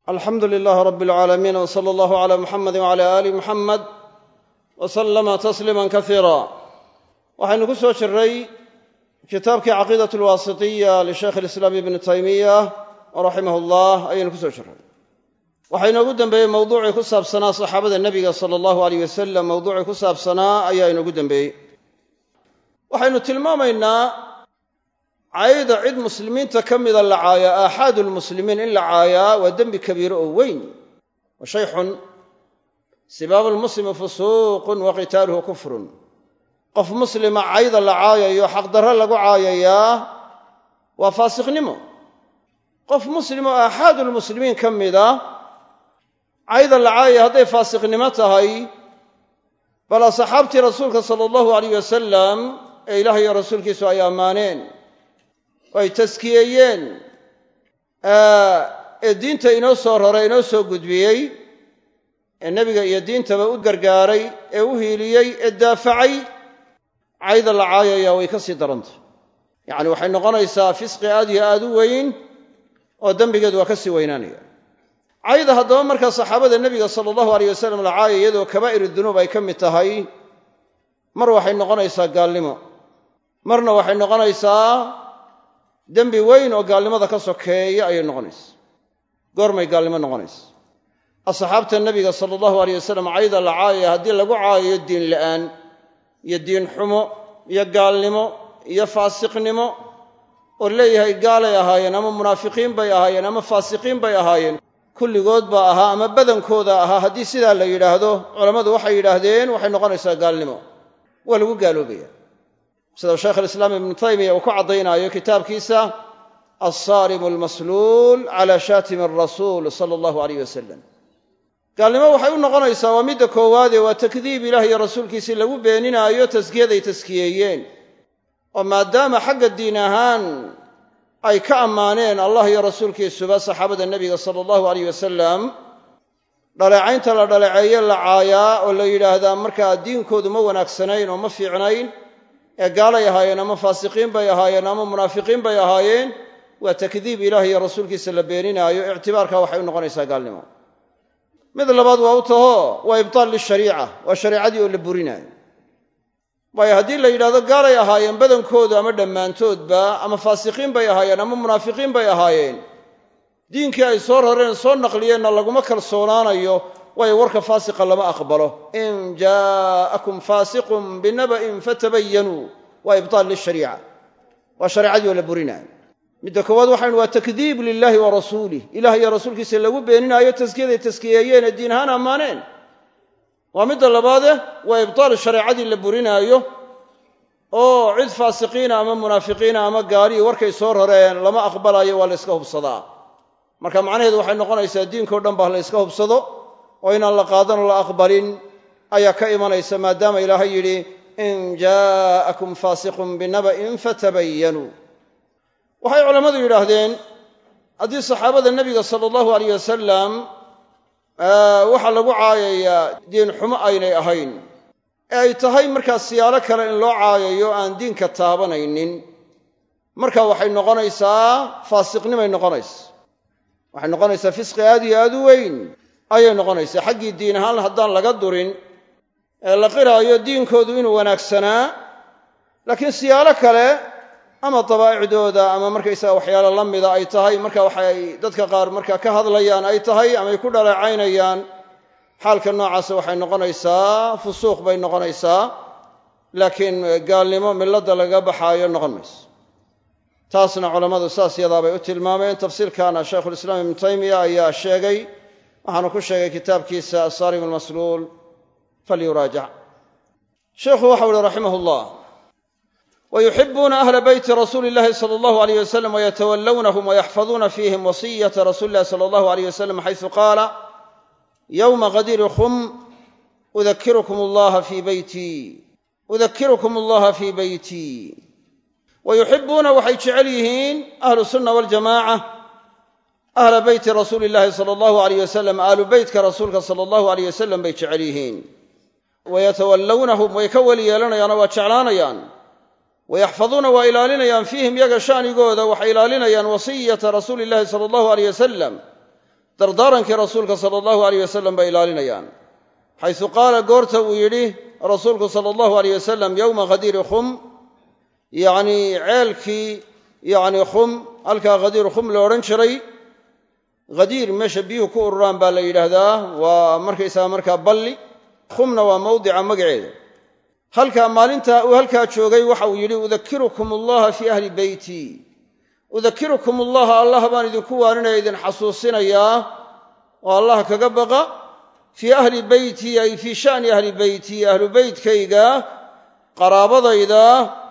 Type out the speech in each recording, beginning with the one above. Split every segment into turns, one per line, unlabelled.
alxamdu lilaah rab اlcaalamiin wsala allahu cala muxamadi wcala aali muxamed wslama tasliima kaiira waxaynu ku soo jiray kitaabkii caqiidat alwaasitiya lishaykh alislaam ibni taymiya raximah llah ayaynu ku soo jiray waxaa inoogu dembeeyey mowduucii ku saabsanaa saxaabada nebiga sala allahu aleyh wasalam mowduucii ku saabsanaa ayaa inoogu dembeeyey waxaynu tilmaamaynaa cayda cid muslimiinta ka mida la caayaa aaxaadu lmuslimiin in la caayaa waa dembi kabiiro oo weyn wa shay xun sibaabu lmuslimi fusuuqun wa qitaaluhu kufrun qof muslima cayda la caayayo xaqdarro lagu caayayaa waa faasiqnimo qof muslim oo aaxaadu lmuslimiin ka mida cayda la caayaya hadday faasiqnimo tahay bal asxaabtii rasuulka sala allahu aleyh wasalam ee ilaah iyo rasuulkiisu ay ammaaneen oo ay taskiyeeyeen ee diinta inoo soo raray inoo soo gudbiyey ee nebiga iyo diintaba u gargaaray ee u hiiliyey ee daafacay cayda la caayaya way ka sii darantay yacni waxay noqonaysaa fisqi aad iyo aad u weyn oo dembigeedu waa ka sii weynaanaya cayda haddaba markaa saxaabada nebiga sala allahu aleyh wasalam la caayay iyadoo kabaa'ir dunuub ay ka mid tahay mar waxay noqonaysaa gaalnimo marna waxay noqonaysaa dembi weyn oo gaalnimada ka sokeeya ayay noqonaysa goormay gaalnimo noqonaysa asxaabta nebiga sala allahu aleyh wasalam cayda la caayaya haddii lagu caayayo diin la'aan iyo diin xumo iyo gaalnimo iyo faasiqnimo oo leeyahay gaalay ahaayeen ama munaafiqiin bay ahaayeen ama faasiqiin bay ahaayeen kulligood baa ahaa ama badankooda ahaa haddii sidaa la yidhaahdo culammadu waxay yidhaahdeen waxay noqonaysaa gaalnimo waa lagu gaaloobaya sida shaykh alislaam ibnu taymiya uu ku caddaynaayo kitaabkiisa alsaarimu almasluul cala shaatimi arasuul sala allahu aleyh wasalam gaalnimo waxay u noqonaysaa waa midda koowaadee waa takdiib ilaah iyo rasuulkiisii lagu beeninaayo taskiyaday taskiyeeyeen oo maadaama xagga diin ahaan ay ka ammaaneen allah iyo rasuulkiisuba saxaabada nebiga sala allahu aleyh wasalam dhaleecaynta la dhaleeceeye la caayaa oo la yidhaahdaa markaa diinkoodu ma wanaagsanayn oo ma fiicnayn ee gaalay ahaayeen ama faasiqiin bay ahaayeen ama munaafiqiin bay ahaayeen waa takdiib ilaah iyo rasuulkiisa la beeninaayo ictibaarka waxay u noqonaysaa gaalnimo mid labaad waa u taho waa ibtaal lishariica waa shareicadii oo la burinaayo waayo haddii la yidhahdo gaalay ahaayeen badankoodu ama dhammaantoodba ama faasiqiin bay ahaayeen ama munaafiqiin bay ahaayeen diinkii ay soo rareen soo naqliyeenna laguma kalsoonaanayo waayo warka faasiqa lama aqbalo in jaa'akum faasiqun binaba'in fatabayanuu waa ibtaal lishariica waa shareicadii oo la burinaayo midda koowaad waxaynu waa takdiib lilaahi wa rasuulih ilaah iyo rasuulkiisa lagu beeninaayo taskiyaday taskiyeeyeen ee diin ahaan ammaaneen waa midda labaade waa ibtaal shareecadii la burinaayo oo cid faasiqiina ama munaafiqiina ama gaaliyi warkay soo rareen lama aqbalayo waa la yska hubsadaa marka macnaheedu waxay noqonaysaa diinkao dhan baa la yska hubsado oo inaan la qaadanoo la aqbalin ayaa ka imanaysa maadaama ilaahay yidhi in jaa'akum faasiqun binaba'in fatabayanuu waxay culammadu yidhaahdeen haddii saxaabada nebiga sala allahu aleyh wasalam waxaa lagu caayayaa diin xumo aynay ahayn ee ay tahay markaa siyaalo kale in loo caayayo aan diinka taabanaynin marka waxay noqonaysaa faasiqnimay noqonaysa waxay noqonaysaa fisqi aad iyo aad u weyn ayay noqonaysaa xaggii diin ahaan haddaan laga durin ee la qiraayo diinkoodu inuu wanaagsanaa laakiin siyaalo kale ama dabaa'icdooda ama markaysaga waxyaalo la mida ay tahay marka waxay dadka qaar markaa ka hadlayaan ay tahay ama ay ku dhaleecaynayaan xaalka noocaasa waxay noqonaysaa fusuuq bay noqonaysaa laakiin gaalnimo milladda laga baxaayo noqon mayso taasna culammadu saas yadaabay u tilmaameen tafsiilkaana shaykhulislaam ibnu taymiya ayaa sheegay waxaanu ku sheegay kitaabkiisa asaarim almasluul falyuraajac sheikhu waxau uhi raximah llah wyuxibuuna ahla beyti rasuuli illahi sala allahu aleyh wasalam wayatawallawnahum wayaxfaduuna fiihim wasiyata rasuuli illahi sala allahu aleyh wasalam xaysu qaala yowma qadiri khum udakirukum allaha fii beyti wayuxibuuna waxay jecel yihiin ahlu sunna waljamaaca ahla beyti rasuuli illahi sala allahu aleyh wasalam aalu beytka rasuulka sala allahu aleyh wasalam bay jecel yihiin wayatawallawnahum way ka weli yeelanayaanoo waa jeclaanayaan wayaxfaduuna waa ilaalinayaan fiihim yaga sha'nigooda waxay ilaalinayaan wasiyata rasuuli illahi sala allahu aleyh wasalam dardaarankii rasuulka sala allahu alayh wasalam bay ilaalinayaan xaysu qaala goorta uu yidhi rasuulku sala allahu alayh wasalam yowma khadiiri khum yacnii ceelkii yacni khum halkaa khadiiru khum la odhan jiray khadiir meesha biyuhu ku ururaan baa la yidhaahdaa waa markaysaga markaa balli khumna waa mawdica magaceeda halkaa maalintaa uu halkaa joogay waxa uu yidhi udakirukum allaha fii ahli beyti udakirukum allaha allah baan idinku waaninaya idin xasuusinayaa oo allah kaga baqa fii ahli beyti ay fii sha'ni ahli beyti ahlu beytkayga qaraabadayda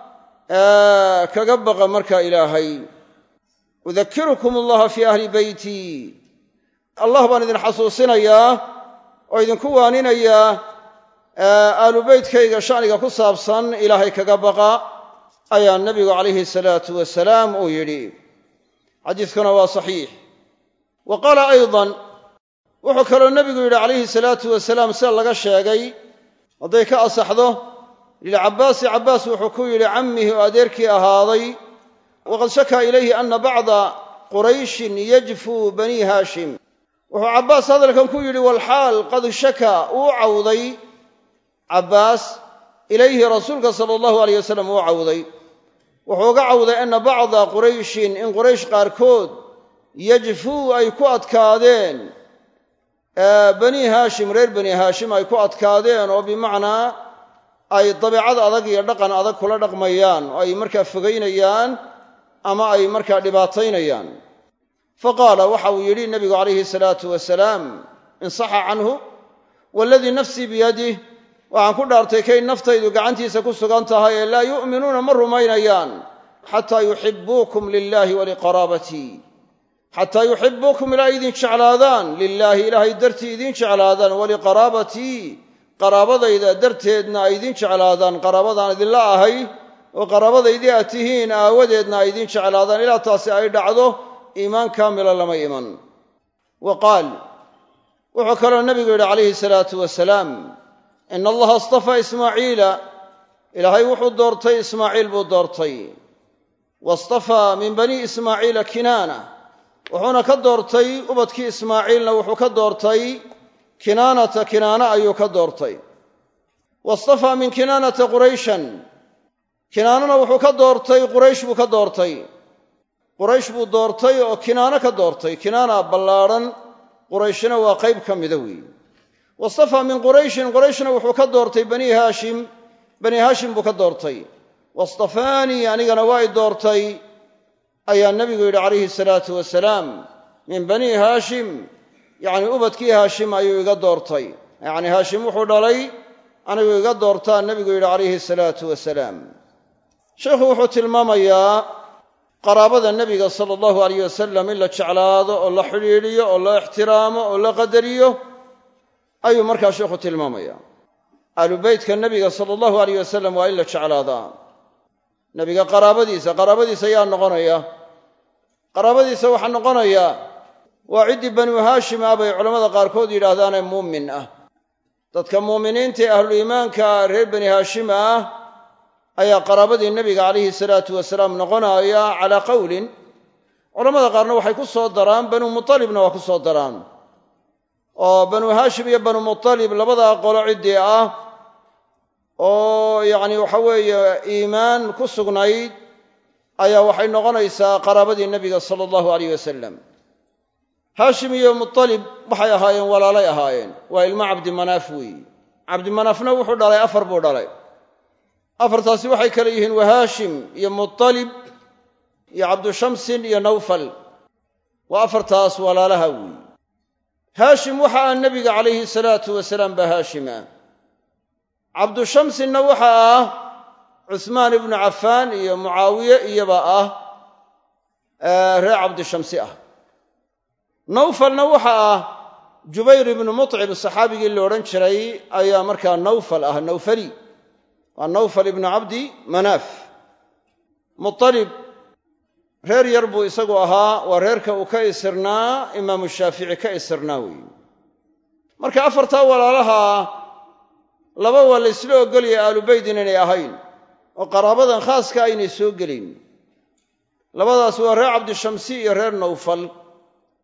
kaga baqa markaa ilaahay udakirukum allaha fii ahli beyti allah baan idin xasuusinayaa oo idinku waaninayaa ahlu beytkayga sha'niga ku saabsan ilaahay kaga baqa ayaa nebigu calayhi salaatu wasalaam uu yidhi xadiiskuna waa saxiix wa qaala aydan wuxuu kaloo nebigu yidhi calayhi salaatu wasalaam sida laga sheegay hadday ka asaxdo lilcabbaasi cabbaas wuxuu ku yidhi cammihi oo adeerkii ahaaday waqad shakaa ilayhi ana bacda qurayshin yajfuu banii haashim wuxuu cabbaas hadalkan ku yidhi walxaal qad shakaa uu cawday cabbaas ilayhi rasuulka sala allahu alayh wasalam uu cawday wuxuu uga cawday ana bacda qurayshin in quraysh qaarkood yajfuu ay ku adkaadeen banii haashim reer bani haashim ay ku adkaadeen oo bimacnaa ay dabeecad adag iyo dhaqan adag kula dhaqmayaan oo ay markaa fogaynayaan ama ay markaa dhibaataynayaan fa qaala waxa uu yidhi nebigu calayhi salaatu wasalaam in saxa canhu waaladii nafsii biyadih waxaan ku dhaartay kay naftaydu gacantiisa ku sugan tahay ee laa yu'minuuna ma rumaynayaan xataa yuxibbuukum lilaahi waliqaraabatii xataa yuxibbuukum ilaa idin jeclaadaan lilaahi ilaahay dartii idin jeclaadaan waliqaraabatii qaraabadayda darteedna ay idin jeclaadaan qaraabadaan idinla ahay oo qaraabadaydii aad tihiin aawadeedna ay idin jeclaadaan ilaa taasi ay dhacdo iimaan kaamila lama iman wa qaal wuxuu kaloo nebigu yidhi calayhi salaatu wasalaam ina allaha astafaa ismaaciila ilaahay wuxuu doortay ismaaciil buu doortay wastafaa min banii ismaaciila kinaana wuxuuna ka doortay ubadkii ismaaciilna wuxuu ka doortay kinaanata kinaana ayuu ka doortay wastafaa min kinaanata qurayshan kinaanana wuxuu ka doortay quraysh buu ka doortay quraysh buu doortay oo kinaano ka doortay kinaana ballaadhan qurayshna waa qayb ka mida weeye wastafaa min qurayshin qurayshna wuxuu ka doortay banii haashim buu ka doortay wastafaanii anigana waa i doortay ayaa nebigu yidhi calayhi salaatu wasalaam min banii haashim yacnii ubadkii haashim ayuu iga doortay yacnii haashim wuxuu dhalay anigu iga doortaa nebigu yidhi calayhi salaatu wasalaam sheikhu wuxuu tilmaamayaa qaraabada nebiga sala allahu alayh wasalam in la jeclaado oo la xidhiidhiyo oo la ixtiraamo oo la qadariyo ayuu markaa sheikhu tilmaamaya ahlu beytka nebiga sala allahu alayh wasalam waa in la jeclaadaa nebiga qaraabadiisa yaa noqonaya qaraabadiisa waxaa noqonaya waa ciddii banuu haashim ah bay culammada qaarkood yidhaahdaanee muumin ah dadka muuminiinta ee ahluliimaanka reer bani haashim ah ayaa qaraabadii nebiga calayhi salaatu wasalaam noqonaya calaa qowlin culammada qaarna waxay ku soo daraan banuu mutalibna waa ku soo daraan oo banuu haashim iyo banuu mutalib labadaa qolo ciddii ah oo yacni waxa weeye iimaan ku sugnayd ayaa waxay noqonaysaa qaraabadii nebiga sala allahu alayh wasalam haashim iyo mutalib waxay ahaayeen walaalay ahaayeen waa ilmo cabdimanaaf weeye cabdimanaafna wuxuu dhalay afar buu dhalay afartaasi waxay kale yihiin waa haashim iyo mutalib iyo cabdushamsin iyo nawfal waa afartaas walaalaha weeye haashim waxa ah nebiga calayhi salaatu wasalaam baa haashim ah cabdushamsinna waxa ah cusmaan ibnu cafaan iyo mucaawiye iyaba ah reer cabdishamsi ah nawfalna waxa ah jubayr ibnu mutcim saxaabigii la odhan jiray ayaa markaa nawfal ah nawfali waa nawfal ibnu cabdi manaaf mutalib reer yar buu isagu ahaa waa reerka uu ka isirnaa imaamu shaafici ka isirnaa weeye marka afartaa walaalaha laba waa la ysla ogolaya aalubeyd inaynay ahayn oo qaraabadan khaaska aynay soo gelin labadaas waa reer cabdishamsi iyo reer nawfal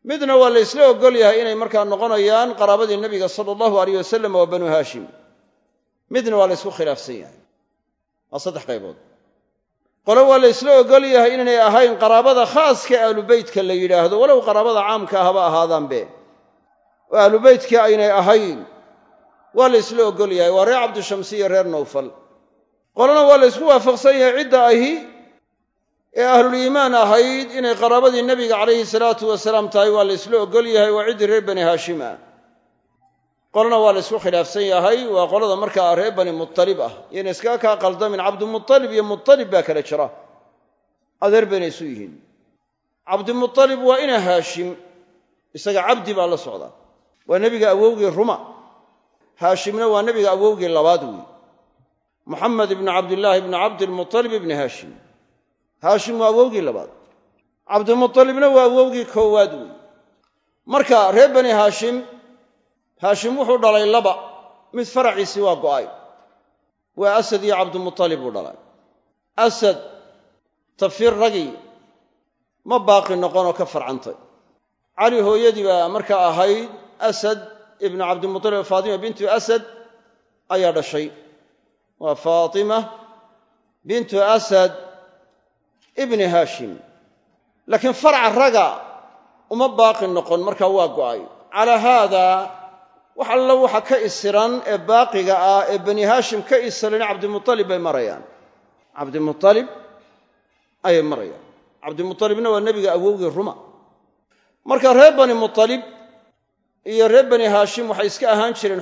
midna waa la isla ogol yahay inay markaa noqonayaan qaraabadii nebiga sala allahu alayh wasalam waa banu haashim midna waa la isku khilaafsan yahay waa 3 qaybood qolo waa la isla ogol yahay inaynay ahayn qaraabada khaaska aalubeytka la yidhaahdo walow qaraabada caamka haba ahaadaanbe oo aalubeytka aynay ahayn waa la isla ogol yahay waa reer cabdishamsi iyo reer nawfal qolona waa la isku waafaqsan yahay cidda ahi ee ahluliimaan ahayd inay qaraabadii nebiga calayhi salaatu wasalaam tahay waa la isla ogol yahay waa ciddii reer bani haashim ah qolona waa la isku khilaafsan yahay waa qolada markaa reer bani mutalib ah iyona iskaga kaa qaldamin cabdimutalib iyo mutalib baa kala jira adeer bayna isu yihiin cabdimutalib waa ina haashim isaga cabdi baa la socda waa nebiga awowgii ruma haashimna waa nebiga awowgii labaad weeye muxamed ibnu cabdillaahi ibnu cabdilmutalib ibni haashim haashim waa awowgii labaad cabdimutalibna waa awowgii koowaad weeye marka reer bani haashim wuxuu dhalay 2 mid faraciisii waa go'ay waa asad iyo cabdimutalib buu dhalay asad tafir ragii ma baaqi noqonoo ka farcantay cali hooyadii baa markaa ahayd asad ibnu cabdimutalib faatima bintu asad ayaa dhashay waa faatima bintu asad ibni haashim laakiin farca raga uma baaqi noqon markaa waa go'ay calaa haada wax alla waxa ka isiran ee baaqiga ah ee bani haashim ka isiran cabdimutalib bay marayaan cabdimutalib ayay marayaan cabdimutalibna waa nebiga awowgii ruma marka reer bani mutalib iyo reer bani haashim waxay iska ahaan jireen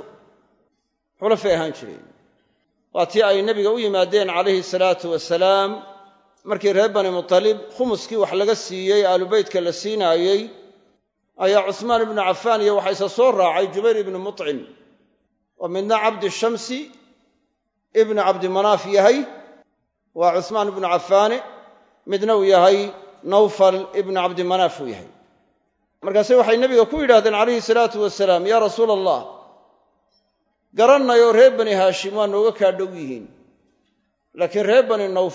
xulafay ahaan jireen waa tii ay nebiga u yimaadeen calayhi salaatu wasalaam markii reer bani mutalib khumuskii wax laga siiyey aalubeytka la siinaayey ayaa cusmaan ibnu cafaan iyo waxaa isa soo raacay jubayr ibnu mutcim oo midna cabdishamsi ibnu cabdimanaaf yahay waa cusmaan ibnu cafaane midna uu yahay nawfal ibnu cabdimanaaf uu yahay markaase waxay nebiga ku yidhahdeen calayhi salaatu wasalaam yaa rasuula allah garannayoo reer bani haashim waa nooga kaa dhow yihiin laakiin reer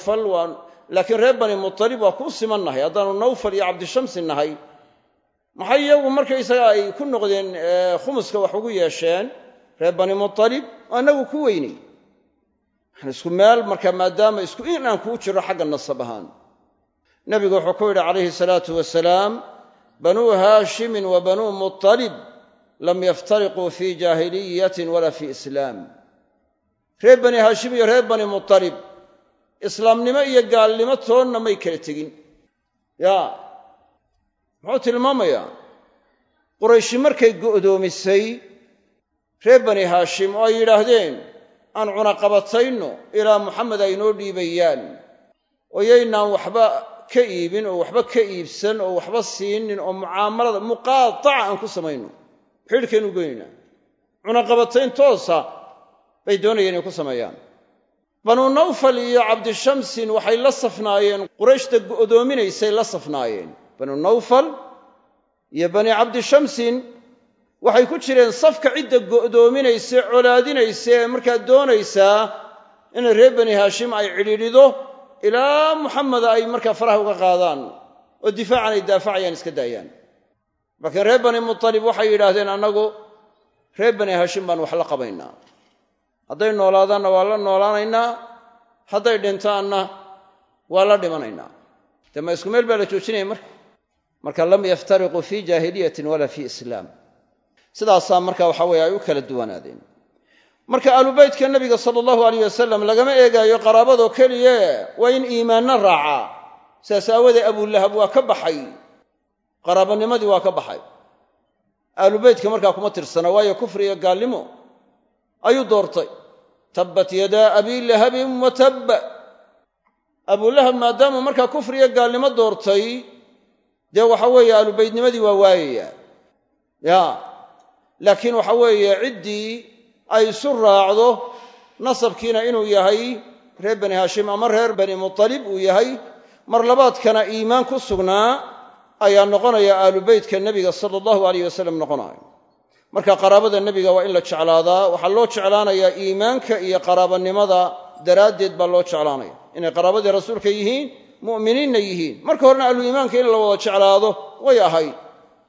bani mutalib waa kuu simannahay haddaanu nawfal iyo cabdishamsi nahay maxay iyagu markaysaga ay ku noqdeen khumuska wax ugu yeesheen reer bani mutalib oo annagu ku weynay waxaan isku meel marka maadaama isku inaan kuu jiro xagga nasab ahaan nebigu wuxuu ku yidhi calayhi salaatu wasalaam banuu haashimin wa banuu mutalib lam yaftariquu fii jaahiliyatin walaa fii islaam reer bani haashim iyo reer bani mutalib islaamnimo iyo gaalnimo toonna may kala tegin muxuu tilmaamayaa qurayshi markay go'doomisay reer bani haashim oo ay yidhaahdeen aan cunaqabatayno ilaa muxamed ay noo dhiibayaan oo yaynaan waxba ka iibin oo waxba ka iibsan oo waxba siinin oo mucaamalada muqaataca aan ku samayno xidhkaynu goynaynaa cunaqabatayn toosa bay doonayeen inay ku sameeyaan banuu nawfal iyo cabdishamsin waxay la safnaayeen qurayshta go'doominaysay la safnaayeen banu nawfal iyo bani cabdishamsin waxay ku jireen safka cidda go'doominaysa colaadinaysa ee markaa doonaysaa inay reer bani haashim ay cidhiidhido ilaa muxameda ay markaa faraha uga qaadaan oo difaacan ay daafacayaan iska daayaan laakiin reer bani mutalib waxay yidhaahdeen annagu reer bani haashim baan wax la qabaynaa hadday noolaadaanna waa la noolaanaynaa hadday dhintaanna waa la dhimanaynaa dee ma isku meel baa la joojinaya marka lam yaftariquu fii jaahiliyatin walaa fii islaam sidaasaa marka waxa weye ay u kala duwanaadeen marka aalubeytka nebiga sala allahu alayh wasalam lagama eegaayo qaraabadoo keliye waa in iimaanna raacaa sidaas aawadee abulahab waa ka baxay qaraabanimadii waa ka baxay aalubeytka markaa kuma tirsana waayo kufri iyo gaalnimo ayuu doortay tabbat yadaa abii lahabin wa tabba abulahab maadaamuu markaa kufri iyo gaalnimo doortay dee waxa weeye aalubeytnimadii waa waayayaa laakiin waxa weeye ciddii ay isu raacdo nasabkiina inuu yahay reer bani haashim ama reer bani mutalib uu yahay mar labaadkana iimaan ku sugnaa ayaa noqonaya aalubeytka nebiga sala allahu alayh wasalam noqonayo marka qaraabada nebiga waa in la jeclaadaa waxaa loo jeclaanayaa iimaanka iyo qaraabanimada daraaddeed baa loo jeclaanaya inay qaraabadii rasuulka yihiin mu'miniinna yihiin marka horena ahlu iimaanka in la wada jeclaado way ahayd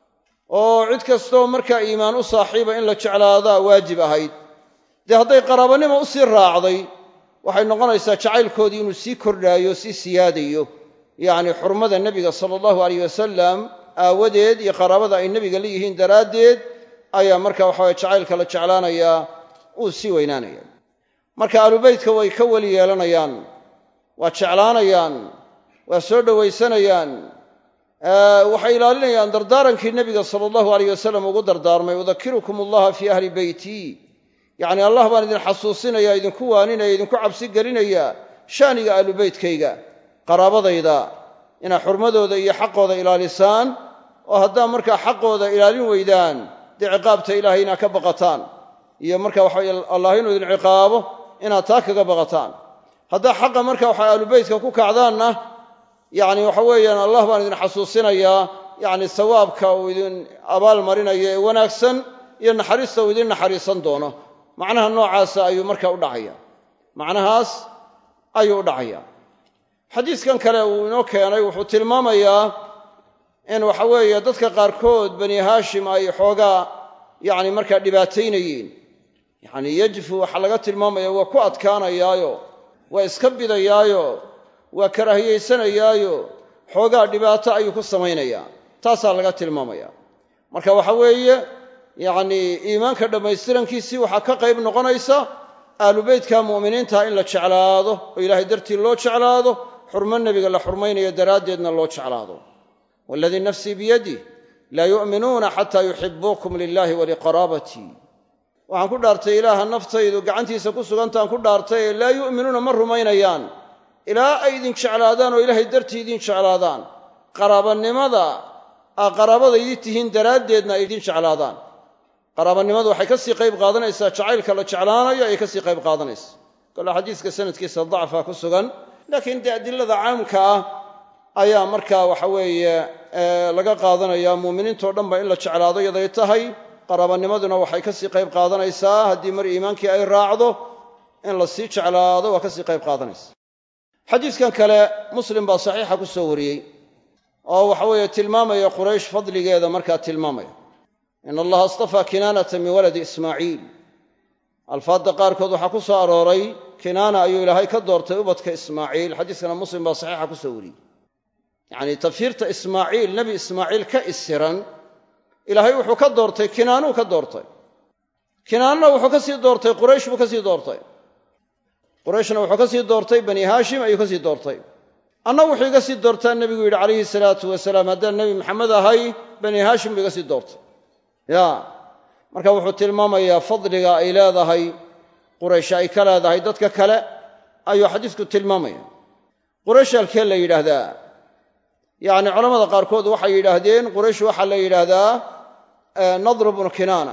oo cid kastoo markaa iimaan u saaxiiba in la jeclaadaa waajib ahayd dee hadday qaraabanimo u sii raacday waxay noqonaysaa jacaylkoodii inuu sii kordhaayo sii siyaadayo yacni xurmada nebiga sala allahu alayh wasalam aawadeed iyo qaraabada ay nebiga la yihiin daraaddeed ayaa marka waxaweye jacaylka la jeclaanayaa uu sii weynaanaya marka aalubeytka way ka weli yeelanayaan waa jeclaanayaan waa soo dhowaysanayaan waxay ilaalinayaan dardaarankii nebiga sala allahu alayh wasalam ugu dardaarmay udakirukum allaha fii ahli beytii yacni allah baan idin xasuusinaya idinku waaninaya idinku cabsi gelinaya shaaniga aalubeytkayga qaraabadayda inaad xurmadooda iyo xaqooda ilaalisaan oo haddaa markaa xaqooda ilaalin weydaan dee ciqaabta ilaahay inaad ka baqataan iyo marka waxa allah inuu idin ciqaabo inaad taa kaga baqataan haddaa xaqa marka waxa aalubeytka ku kacdaanna yacni waxa weeyaan allah baan idin xasuusinayaa yacni sawaabka uu idin abaal marinayo ee wanaagsan iyo naxariista uu idin naxariisan doono macnaha noocaasa ayuu marka u dhacaya macnahaas ayuu u dhacaya xadiiskan kale uu inoo keenay wuxuu tilmaamayaa in waxa weeye dadka qaarkood bani haashim ay xoogaa yacni markaa dhibaataynayeen yacni yajfu waxaa laga tilmaamaya waa ku adkaanayaayo waa iska bidayaayo waa karaahiyaysanayaayo xoogaa dhibaato ayuu ku samaynayaa taasaa laga tilmaamaya marka waxa weeye yacni iimaanka dhammaystirankiisii waxaa ka qayb noqonaysa aalubeytka mu'miniinta in la jeclaado oo ilaahay dartii loo jeclaado xurmo nebiga la xurmaynayo daraaddeedna loo jeclaado waaladii nafsii biyadih laa yu'minuuna xataa yuxibuukum lilahi waliqaraabatii waxaan ku dhaartay ilaaha naftaydu gacantiisa ku sugantaan ku dhaartay ee laa yu'minuuna ma rumaynayaan ilaa ay idin jeclaadaan oo ilaahay dartii idin jeclaadaan qaraabanimada aa qaraabadaydii tihiin daraaddeedna ay idin jeclaadaan qaraabanimadu waxay ka sii qayb qaadanaysaa jacaylka la jeclaanayo ayay ka sii qayb qaadanaysa kole xadiiska sanadkiisa dacfa ku sugan laakiin dee adilada caamka ah ayaa markaa waxa weeye laga qaadanaya muuminiintao dhanba in la jeclaado yaday tahay qaraabanimaduna waxay ka sii qayb qaadanaysaa haddii mar iimaankii ay raacdo in la sii jeclaado waa ka sii qayb qaadanaysa xadiiskan kale muslim baa saxiixa ku soo wariyey oo waxa weeye tilmaamaya quraysh fadligeeda markaa tilmaamaya in allaha astafaa kinaanata min waladi ismaaciil alfaadda qaarkood waxaa ku soo arooray kinaana ayuu ilaahay ka doortay ubadka ismaaciil xadiiskana muslim baa saxiixa ku soo wariyey yacnii tafiirta ismaaciil nebi ismaaciil ka isiran ilaahay wuxuu ka doortay kinaanuu ka doortay kinaanna wuxuu ka sii doortay quraysh buu ka sii doortay qurayshna wuxuu ka sii doortay bani haashim ayuu ka sii doortay anna wuxuu iga sii doortaa nebigu yidhi calayhi salaatu wasalaam haddaan nebi maxamed ahay bani haashim buu iga sii doortay ya marka wuxuu tilmaamayaa fadliga ay leedahay quraysh ay ka leedahay dadka kale ayuu xadiisku tilmaamaya quraysh halkee la yidhaahdaa yacni culamada qaarkood waxay yidhaahdeen quraysh waxaa la yidhaahdaa nadr bnu kinaana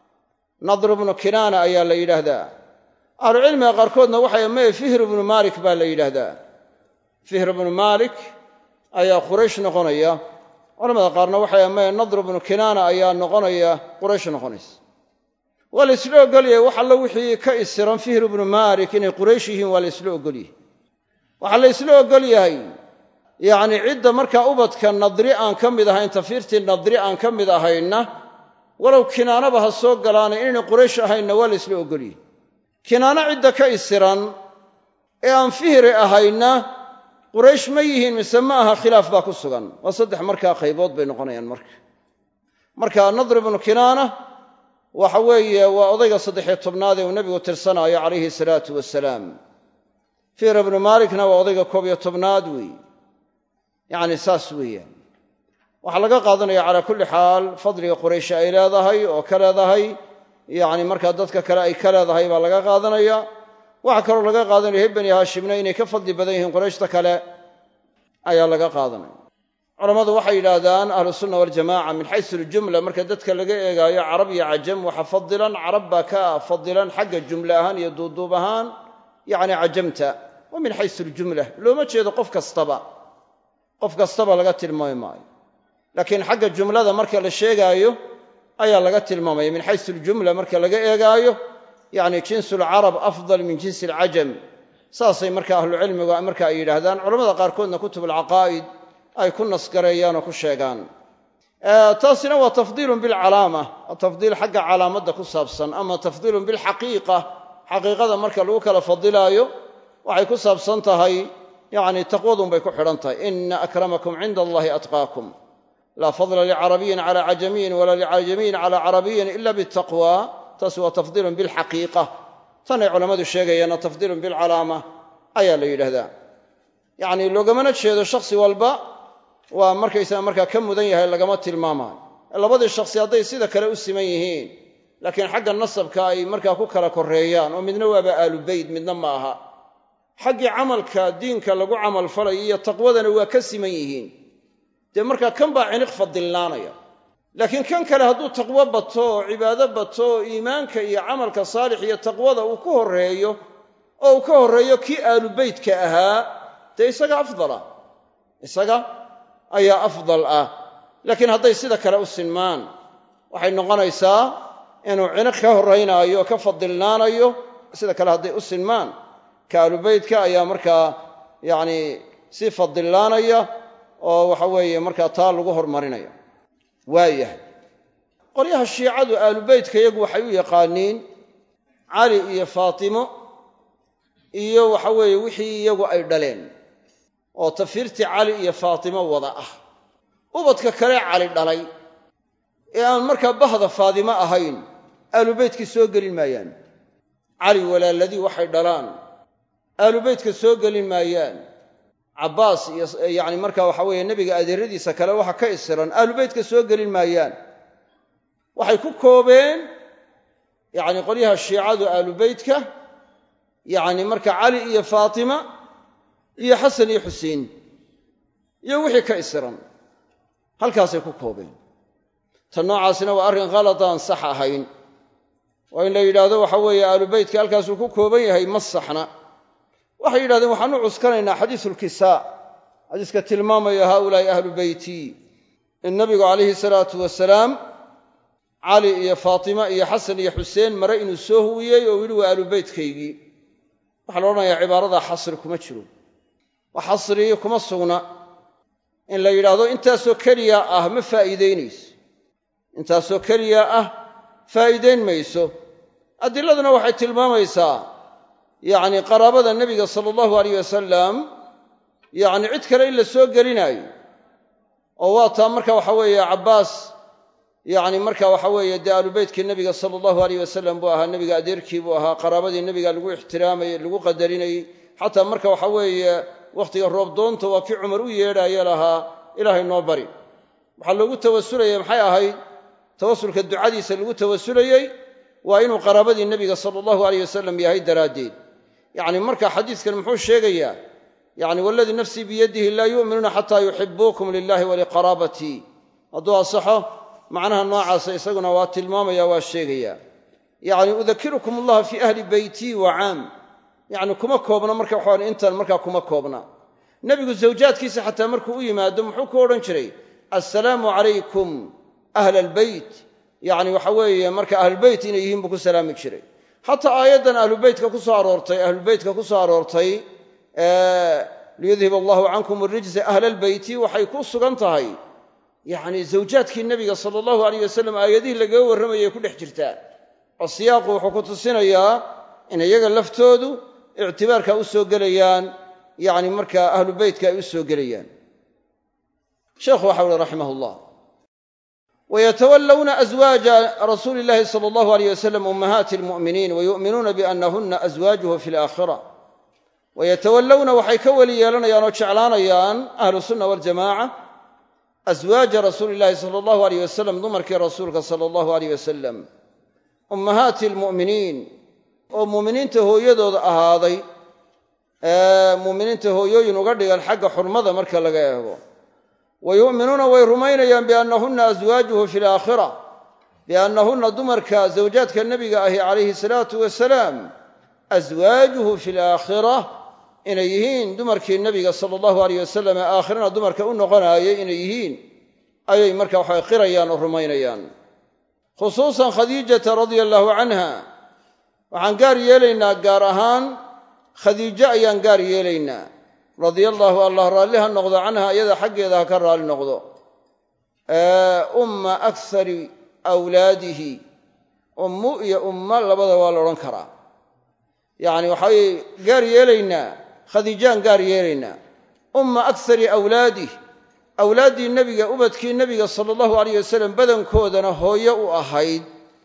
nadr bnu kinaana ayaa la yidhaahdaa ahlucilmiga qaarkoodna waxay mee fihr bnu maalik baa la yidhaahdaa fihr bnu maalik ayaa quraysh noqonaya culamada qaarna waxay mee nadr bnu kinaana ayaa noqonaya quraysh noqonaysa waa la isla ogolyahay wax allo wixii ka isiran fihr bnu maalik inay quraysh yihiin waa la isla ogolyahay waxaa la isla ogol yahay yacni cidda markaa ubadka nadri aan ka mid ahayn tafiirtii nadri aan ka mid ahayna walow kinaanaba ha soo galaana inaynay quraysh ahaynna waa la isla ogolyahay kinaano cidda ka isiran ee aan fihri ahayna quraysh ma yihiin mise ma aha khilaaf baa ku sugan waa saddex markaa qaybood bay noqonayaan marka nadr ibnu kinaana waxa weeye waa odayga 13 ee uu nebigu tirsanaayo calayhi salaatu wasalaam fihr ibnu maalikna waa odayga 11 weeye yacni saas weeyaan waxaa laga qaadanaya calaa kulli xaal fadliga quraysh ay leedahay oo ka leedahay yacni markaa dadka kale ay ka leedahay baa laga qaadanaya waxaa kaloo laga qaadanaya reer bani haashimna inay ka fadli badan yihiin qurayshta kale ayaa laga qaadanaya culammadu waxay yidhaahdaan ahlusunna waljamaca min xaysu aljumla marka dadka laga eegaayo carab iyo cajam waxa fadilan carab baa ka fadilan xagga jumle ahaan iyo duuduub ahaan yacni cajamta wa min xaysu aljumla looma jeedo qof kastaba laga tilmaami maayo laakiin xagga jumlada marka la sheegaayo ayaa laga tilmaamaya min xaysu aljumla marka laga eegaayo yacni jinsu alcarab afdal min jinsi alcajam saasay marka ahlucilmigu marka ay yidhaahdaan culamada qaarkoodna kutub alcaqaa'id ay ku nasgareeyaan oo ku sheegaan taasina waa tafdiilun bilcalaama tafdiil xagga calaamadda ku saabsan ama tafdiilun bilxaqiiqa xaqiiqada marka lagu kala fadilaayo waxay ku saabsan tahay yacni taqwadun bay ku xidhan tahay ina akramakum cinda allahi atqaakum laa fadla licarabiyin cala cajamiyin walaa licajamiyin cala carabiyin ila bitaqwa taasi waa tafdiilun bilxaqiiqa tanay culammadu sheegayaana tafdiilun bilcalaama ayaa la yidhaahdaa yacni loogamana jeedo shakhsi walba waa markaysaga markaa ka mudan yahay lagama tilmaamaayo labadii shakhsi hadday sida kale u siman yihiin laakiin xagga nasabka ay markaa ku kala korreeyaan oo midna waaba aalubeyt midna ma aha xaggii camalka diinka lagu camal falayo iyo taqwadana waa ka siman yihiin dee markaa kan baa ciniq fadilnaanaya laakiin kan kale hadduu taqwo bato oo cibaado bato oo iimaanka iyo camalka saalix iyo taqwada uu ku horreeyo oo uu ka horreeyo kii aalubeytka ahaa dee isaga ayaa afdal ah laakiin hadday sida kale u sinmaan waxay noqonaysaa inuu ciniq ka horraynaayo oo ka fadilnaanayo sida kale hadday u sinmaan ka aalubeytka ayaa markaa yacni si fadillaanaya oo waxa weeye markaa taa lagu hormarinaya waayahay qolyaha shiicadu aalubeytka iyagu waxay u yaqaaniin cali iyo faatimo iyo waxa weeye wixii iyagu ay dhaleen oo tafiirtii cali iyo faatimo wada ah ubadka kale cali dhalay ee aan markaa bahda faatimo ahayn aalubeytkii soo gelin maayaan cali walaaladii waxay dhalaan aalubeytka soo gelin maayaan cabbaas iyo yacni markaa waxa weeye nebiga adeeradiisa kale waxa ka isiran aalubeytka soo gelin maayaan waxay ku koobeen yacni qolyaha shiicadu aalubeytka yacni marka cali iyo faatima iyo xasan iyo xuseen iyo wixii ka isiran halkaasay ku koobeen tan noocaasina waa arrin khaladaan sax ahayn waa in la yidhaahdo waxa weeye aalubeytka halkaasuu ku kooban yahay ma saxna waxay yidhahdeen waxaan u cuskanaynaa xadiisulkisaa xadiiska tilmaamaya haaulaa'i ahlu beyti in nabigu calayhi salaatu wasalaam cali iyo faatima iyo xasan iyo xuseen mare inuu soo huwiyey oo yidhi waa aalubeytkaygii waxaa la odhanayaa cibaaradaa xasri kuma jiro wax xasrii kuma sugna in la yidhaahdo intaasoo keliya ah ma faa'iidaynayso intaasoo keliya ah faa'iidayn mayso adiladuna waxay tilmaamaysaa yacni qaraabada nebiga sala allahu alayh wasalam yacni cid kale in la soo gelinaayo oo waa taa marka waxa weeye cabbaas yacni marka waxa weeye dee aalubeytkii nebiga sala allahu alayh wasalam buu ahaa nebiga adeerkii buu ahaa qaraabadii nebiga lagu ixtiraamayey lagu qadarinayey xataa marka waxa weeye wakhtiga roob doonta waa kii cumar u yeedhaaye lahaa ilaahay noo bari waxaa loogu tawasulayey maxay ahayd tawasulka ducadiisa lagu tawasulayey waa inuu qaraabadii nebiga sala allahu alayh wasalam yahay daraaddeed yacni marka xadiiskan muxuu sheegayaa yacni waladii nafsii biyadihi laa yu'minuuna xataa yuxibuukum lilahi waliqaraabatii hadduu asaxo macnaha noocaasa isaguna waa tilmaamaya waa sheegaya yacni udakirukum allaha fii ahli beytii wa caam yacni kuma koobna marka waxaan intan markaa kuma koobna nebigu zawjaadkiisa xataa markuu u yimaado muxuu ku odhan jiray assalaamu calaykum ahla albeyt yacni waxa weeye marka ahlulbeyt inay yihiin buu ku salaami jiray xataa aayaddan ahlubeytka ku soo aroortay liyudhib allahu cankum arijsa ahla albeyti waxay ku sugan tahay yacni zawjaadkii nebiga sala allahu alayh wasalam aayadihii lagaga warramayay ku dhex jirtaa oo siyaaqu wuxuu ku tusinayaa in iyaga laftoodu ictibaarka u soo gelayaan yacni markaa ahlubeytka ay u soo gelayaan sheekhu waxa uhi raximah llah wayatawallawna aswaaja rasuuli illahi sala allahu alayh wasalam ummahaati almu'miniin wayu'minuuna biannahunna aswaajuhu fi alaakhira wayatawallawna waxay ka weli yeelanayaan oo jeclaanayaan ahlu sunna waljamaaca aswaaja rasuuli illahi sala allahu alayh wasalam dumarkii rasuulka sala allahu alayh wasalam ummahaati almu'miniin oo muuminiinta hooyadooda ahaaday muuminiinta hooyooyin uga dhigan xagga xurmada marka laga eego wayu'minuuna way rumaynayaan biannahunna aswaajuhu fi alaakhira biannahunna dumarka zawjaadka nebiga ahi calayhi salaatu wasalaam aswaajuhu fi alaakhira inay yihiin dumarkii nebiga sala allahu alayh wasalam ee aakhirana dumarka u noqonaayay inay yihiin ayay marka waxay qirayaan oo rumaynayaan khusuusan khadiijata radia allahu canha waxaan gaar yeelaynaa gaar ahaan khadiijo ayaan gaar yeelaynaa radia allaahu allah raalli ha noqdo canha iyada xaggeeda ha ka raalli noqdo umma akthari awlaadihi ummu iyo umma labada waa la odhan karaa yacni waxay gaar yeelaynaa khadiijaan gaar yeelaynaa umma akthari awlaadih awlaaddii nebiga ubadkii nebiga sala allahu alayh wasalam badankoodana hooyo u ahayd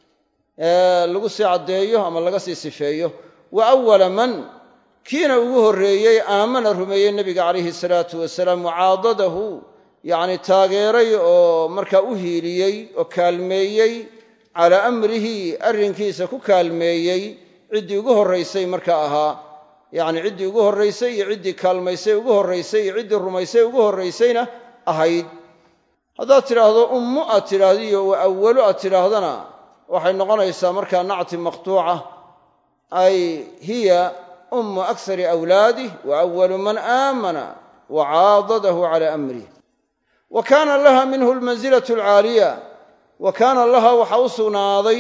lagu sii caddeeyo ama laga sii sifeeyo wa awala man kiina ugu horreeyey aamana rumeeyey nebiga calayhi salaatu wasalaam mucaadadahu yacni taageeray oo markaa u hiiliyey oo kaalmeeyey calaa amrihi arrinkiisa ku kaalmeeyey ciddii ugu horraysay markaa ahaa yacni ciddii ugu horraysay iyo ciddii kaalmaysay ugu horraysay iyo ciddii rumaysay ugu horraysayna ahayd haddaad tidhaahdo ummu aad tidhaahdiyo wa awalu aad tidhaahdana waxay noqonaysaa markaa nacti maqtuuca ay hiya ummu akthari awlaadih wa awalu man aamana wa caadadahu calaa amrih wa kaana laha minhu almansilatu alcaaliya wa kaana laha waxaa u sugnaaday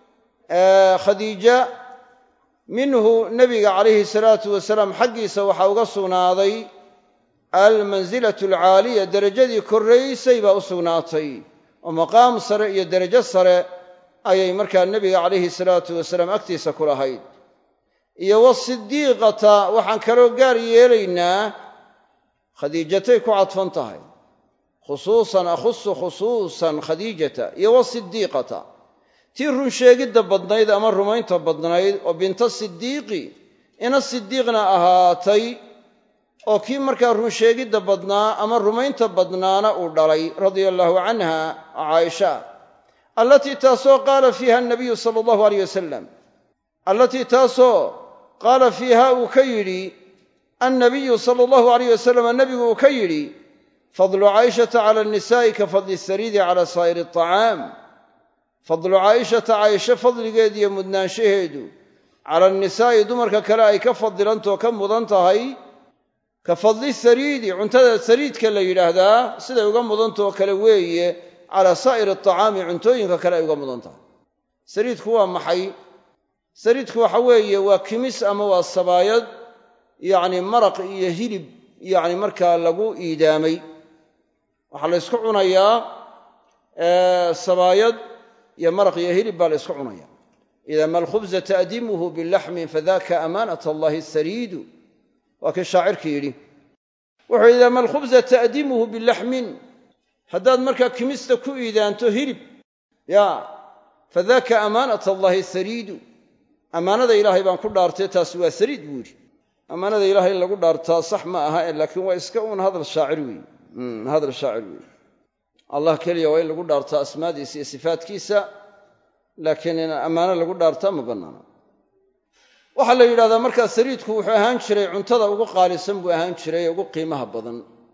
khadiija minhu nebiga calayhi salaatu wasalaam xaggiisa waxaa uga sugnaaday almansilatu alcaaliya derajadii korraysay baa u sugnaatay oo maqaam sare iyo derajo sare ayay markaa nebiga calayhi salaatu wasalaam agtiisa ku lahayd iyo wasidiiqata waxaan kaloo gaar yeelaynaa khadiijatay ku cadfan tahay khusuusan akhusu khusuusan khadiijata iyo wasidiiqata tii run sheegidda badnayd ama rumaynta badnayd oo binta sidiiqi ina sidiiqna ahaatay oo kii markaa run sheegidda badnaa ama rumaynta badnaana uu dhalay radia allahu canha caaisha allatii taasoo qaala fiiha anabiyu sala allahu alayh wasalam allatii taasoo qaala fiiha uu ka yidhi annabiyu sala allahu alayh wasalam nebigu uu ka yidhi fadlu caaishata cala annisaa'i ka fadli sariidi cala saa'iri aطacaam fadlu caaishata caaisha fadligeediiyo mudnaanshaheedu cala annisaa'i dumarka kale ay ka fadilantao ka mudan tahay ka fadli sariidi cuntada sariidka la yidhaahdaa siday uga mudantao kale weeye calaa saa'iri aطacaami cuntooyinka kale ay uga mudan tahay sariidku waa maxay sariidku waxa weeye waa kimis ama waa sabaayad yacni maraq iyo hilib yacni markaa lagu iidaamay waxaa la ysku cunayaa sabaayad iyo maraq iyo hilib baa la ysku cunaya idaa ma alkhubza ta'dimuhu bilaxmin fadaka amaanat allahi sariidu waa kii shaacirki yidhi wuxuu idaa ma alkhubza ta'dimuhu bilaxmin haddaad markaa kimista ku iidaanto hilib ya fadaka amaanat allahi sariidu ammaanada ilaahay baan ku dhaartay taasi waa sariid buu yidhi ammaanada ilaahay in lagu dhaartaa sax ma aha laakiin waa iska uun hadal shaacir weeye hadal shaacir weeye allah keliya waa in lagu dhaartaa asmaadiisa iyo sifaadkiisa laakiin in ammaano lagu dhaartaa ma bannaana waxaa la yidhahdaa markaa sariidku wuxuu ahaan jiray cuntada ugu qaalisan buu ahaan jiray ee ugu qiimaha badan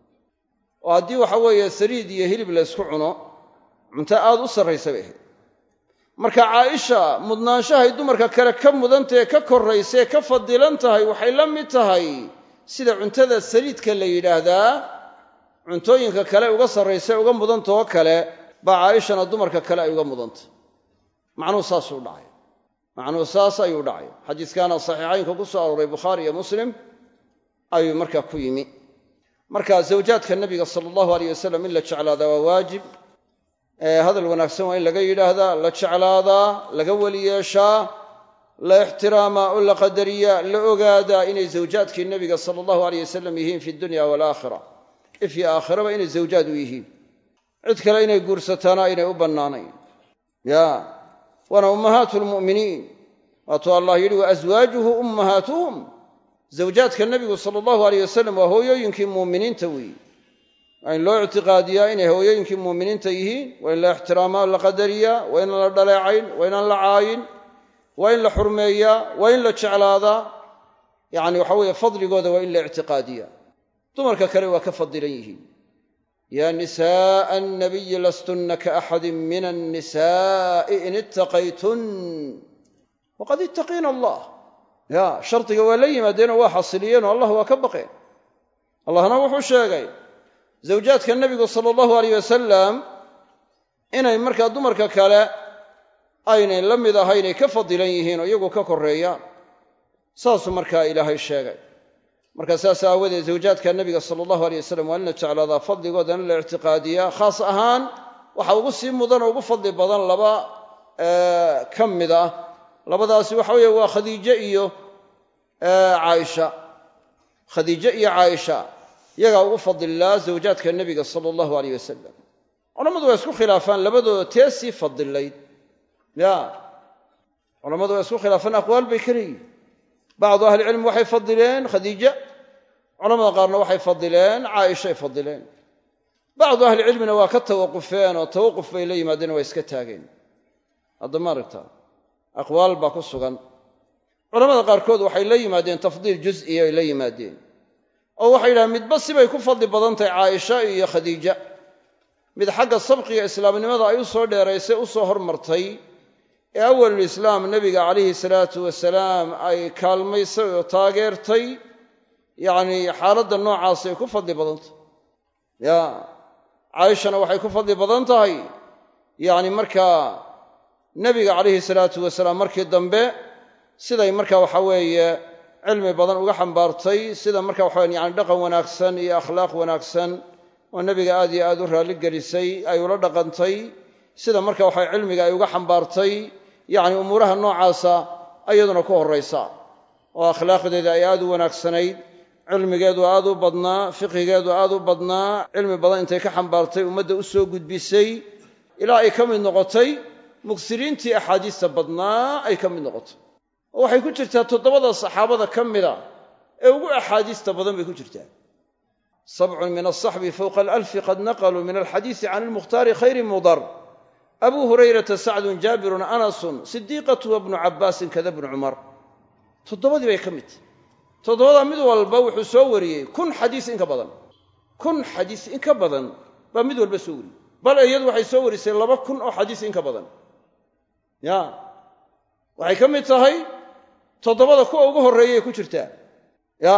oo haddii waxa weeye sariid iyo hilib la ysku cuno cunto aad u sarraysa bay ahayd marka caaisha mudnaanshahay dumarka kale ka mudantae ka korraysa ee ka fadilan tahay waxay la mid tahay sida cuntada sariidka la yidhaahdaa cuntooyinka kale uga sarraysa uga mudantao kale baa caaishana dumarka kale ay uga mudantah macnuhu saasuu dhacay macnuhu saas ayuu dhacay xadiiskaana saxiixaynka ku soo arooray bukhaari iyo muslim ayuu markaa ku yimi marka zawjaadka nebiga sala allahu alayh wasalam in la jeclaadaa waa waajib hadal wanaagsan waa in laga yidhaahdaa la jeclaadaa laga weli yeeshaa la ixtiraamaa oo la qadariyaa la ogaadaa inay zawjaadkii nebiga sala allahu alayh wasalam yihiin fi dunya waalaakhira ifyo aakhiraba inay zawjaad u yihiin cid kale inay guursataana aynay u bannaanayn ya waana ummahaatu lmu'miniin waatuu allah yidhi wa aswaajuhu ummahaatuhum zawjaadka nebigu sala allahu alayh wasalam waa hooyooyinkii muuminiinta weeye waa in loo ictiqaadiyaa inay hooyooyinkii muuminiinta yihiin waa in la ixtiraamaa o la qadariyaa waa inaan la dhaleecayn waa inaan la caayin waa in la xurmeeyaa waa in la jeclaadaa yacni waxa weeye fadligooda waa in la ictiqaadiyaa dumarka kale waa ka fadilan yihiin yaa nisaa'a annabiyi lastunna kaaxadin min annisaa'i in ittaqaytun waqad ittaqiina allah ya shardiga waa la yimaadeenoo waa xasiliyeenoo allah waa ka baqeen allahna wuxuu sheegay zawjaadka nebigu sala allahu alayh wasalam inay markaa dumarka kale aynay la mid ahaynay ka fadilan yihiin oo iyagu ka korreeyaan saasuu markaa ilaahay sheegay marka saas aawadeed zawjaadka nebiga sala allahu alayh wasalam waa in la jeclaadaa fadligoodana la ictiqaadiyaa khaas ahaan waxa ugu sii mudan oo ugu fadli badan laba ka mid ah labadaasi waxa weeye waa khadiije iyo caaisha khadiije iyo caaisha iyagaa ugu fadilaa zawjaadka nebiga sala allahu alayh wasalam culammadu waa isku khilaafaan labadooda tee sii fadilayd ya culammadu waa isku khilaafaan aqwaal bay ka leeyihin bacdu ahlicilmi waxay fadileen khadiija culamada qaarna waxay fadileen caaishay fadileen bacdu ahlicilmina waa ka tawaqufeen oo tawaquf bay la yimaadeen waa iska taageen hadda ma aragtaa aqwaal baa ku sugan culamada qaarkood waxay la yimaadeen tafdiil juz'iya ay la yimaadeen oo waxay yidhahaan midba sibay ku fadli badan tahay caaisha iyo khadiija mid xagga sabqiga islaamnimada ay u soo dheeraysay u soo hormartay ee awalulislaam nebiga calayhi salaatu wasalaam ay kaalmaysay oo taageertay yacnii xaaladda noocaasay ku fadli badan tahay ya caaishana waxay ku fadli badan tahay yacni markaa nebiga calayhi salaatu wasalaam markii dambe siday marka waxa weeye cilmi badan uga xambaartay sida marka waxaweyan yani dhaqan wanaagsan iyo akhlaaq wanaagsan oo nebiga aad iyo aad u raalli gelisay ay ula dhaqantay sida marka waxay cilmiga ay uga xambaartay yacni umuuraha noocaasa iyaduna ku horraysa oo akhlaaqdeeda ay aad u wanaagsanayd cilmigeedu aad u badnaa fiqhigeedu aad u badnaa cilmi badan intay ka xambaartay ummadda u soo gudbisay ilaa ay ka mid noqotay mugsiriintii axaadiista badnaa ay ka mid noqotay oo waxay ku jirtaa 7 saxaabada ka mida ee ugu axaadiista badan bay ku jirtaa 7 min asaxbi fowqa 1000 qad naqaluu min alxadiisi can ilmukhtaari khayri mudar abu hurayrata sacdun jaabirun anasun sidiiqatu wa bnu cabbaasin kada bnu cumar 7dii bay ka mid tahay 7da mid walba wuxuu soo wariyey 1000 xadiis in ka badan 1000 xadiis in ka badan baa mid walba soo wariyey bal iyadu waxay soo warisay 2000 oo xadiis in ka badan ya waxay ka mid tahay 7da kuwa ugu horreeyay ku jirtaa ya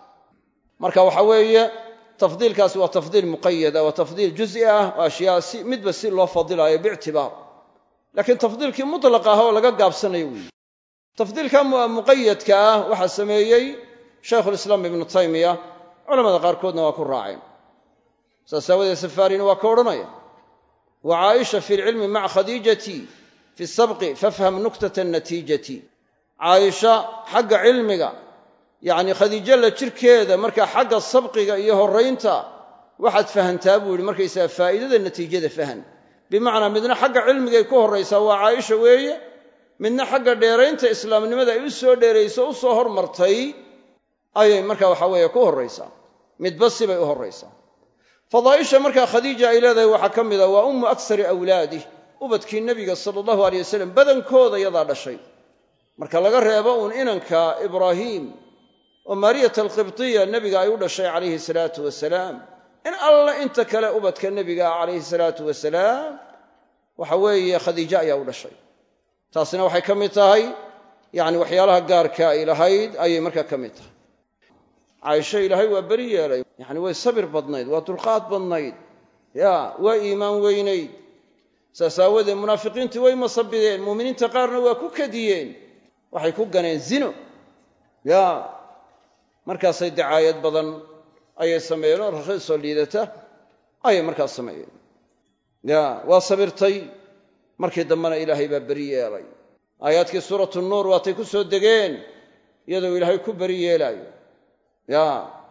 marka waxa weeye tafdiilkaasi waa tafdiil muqayada waa tafdiil juz'i ah oo ashyaa si midba si loo fadilayo biictibaar laakiin tafdiilkii mutlaq ah oo laga gaabsanayo weeye tafdiilka muqayadka ah waxaa sameeyey shaykhulislaam ibnu taymiya culamada qaarkoodna waa ku raaceen saas aawadeed safaarina waa ka odhanaya wa caaisha fi lcilmi maca khadiijati fi sabqi fafham nuktata natiijati caaisha xagga cilmiga yacni khadiijo la jirkeeda markaa xagga sabqiga iyo horraynta waxaad fahantaa buu yidhi markaysaga faa'iidada natiijada fahan bimacnaa midna xagga cilmigay ku horraysaa waa caaisha weeye midna xagga dheeraynta islaamnimada ay u soo dheerayso u soo hormartay ayay markaa waxa weeye ku horraysaa midba sibay u horraysaa fadaa'isha markaa khadiija ay leedahay waxaa ka mid a waa ummu aksari awlaadih ubadkii nebiga sala allahu aleyh wasalam badankooda yadaa dhashay marka laga reebo uun inanka ibraahiim oo maariyata alqibtiya nebiga ay u dhashay calayhi salaatu wasalaam in alla inta kale ubadka nebiga ah calayhi salaatu wasalaam waxa weeye khadiijo ayaa u dhashay taasina waxay ka mid tahay yacni waxyaalaha gaarka ay lahayd ayay markaa ka mid tahay caaisho ilaahay waa beri yeelay yacni way sabir badnayd waa dulqaad badnayd ya waa iimaan weynayd saas aawadeed munaafiqiintii way masabideen muuminiinta qaarna waa ku kadiyeen waxay ku ganeen zino ya markaasay dacaayad badan ayay sameeyeen oo rakhiisoo liidata ayay markaas sameeyeen ya waa sabirtay markii dambena ilaahay baa beri yeelay aayaadkii suuratu nuur waatay ku soo degeen iyadoo ilaahay ku beri yeelaayo ya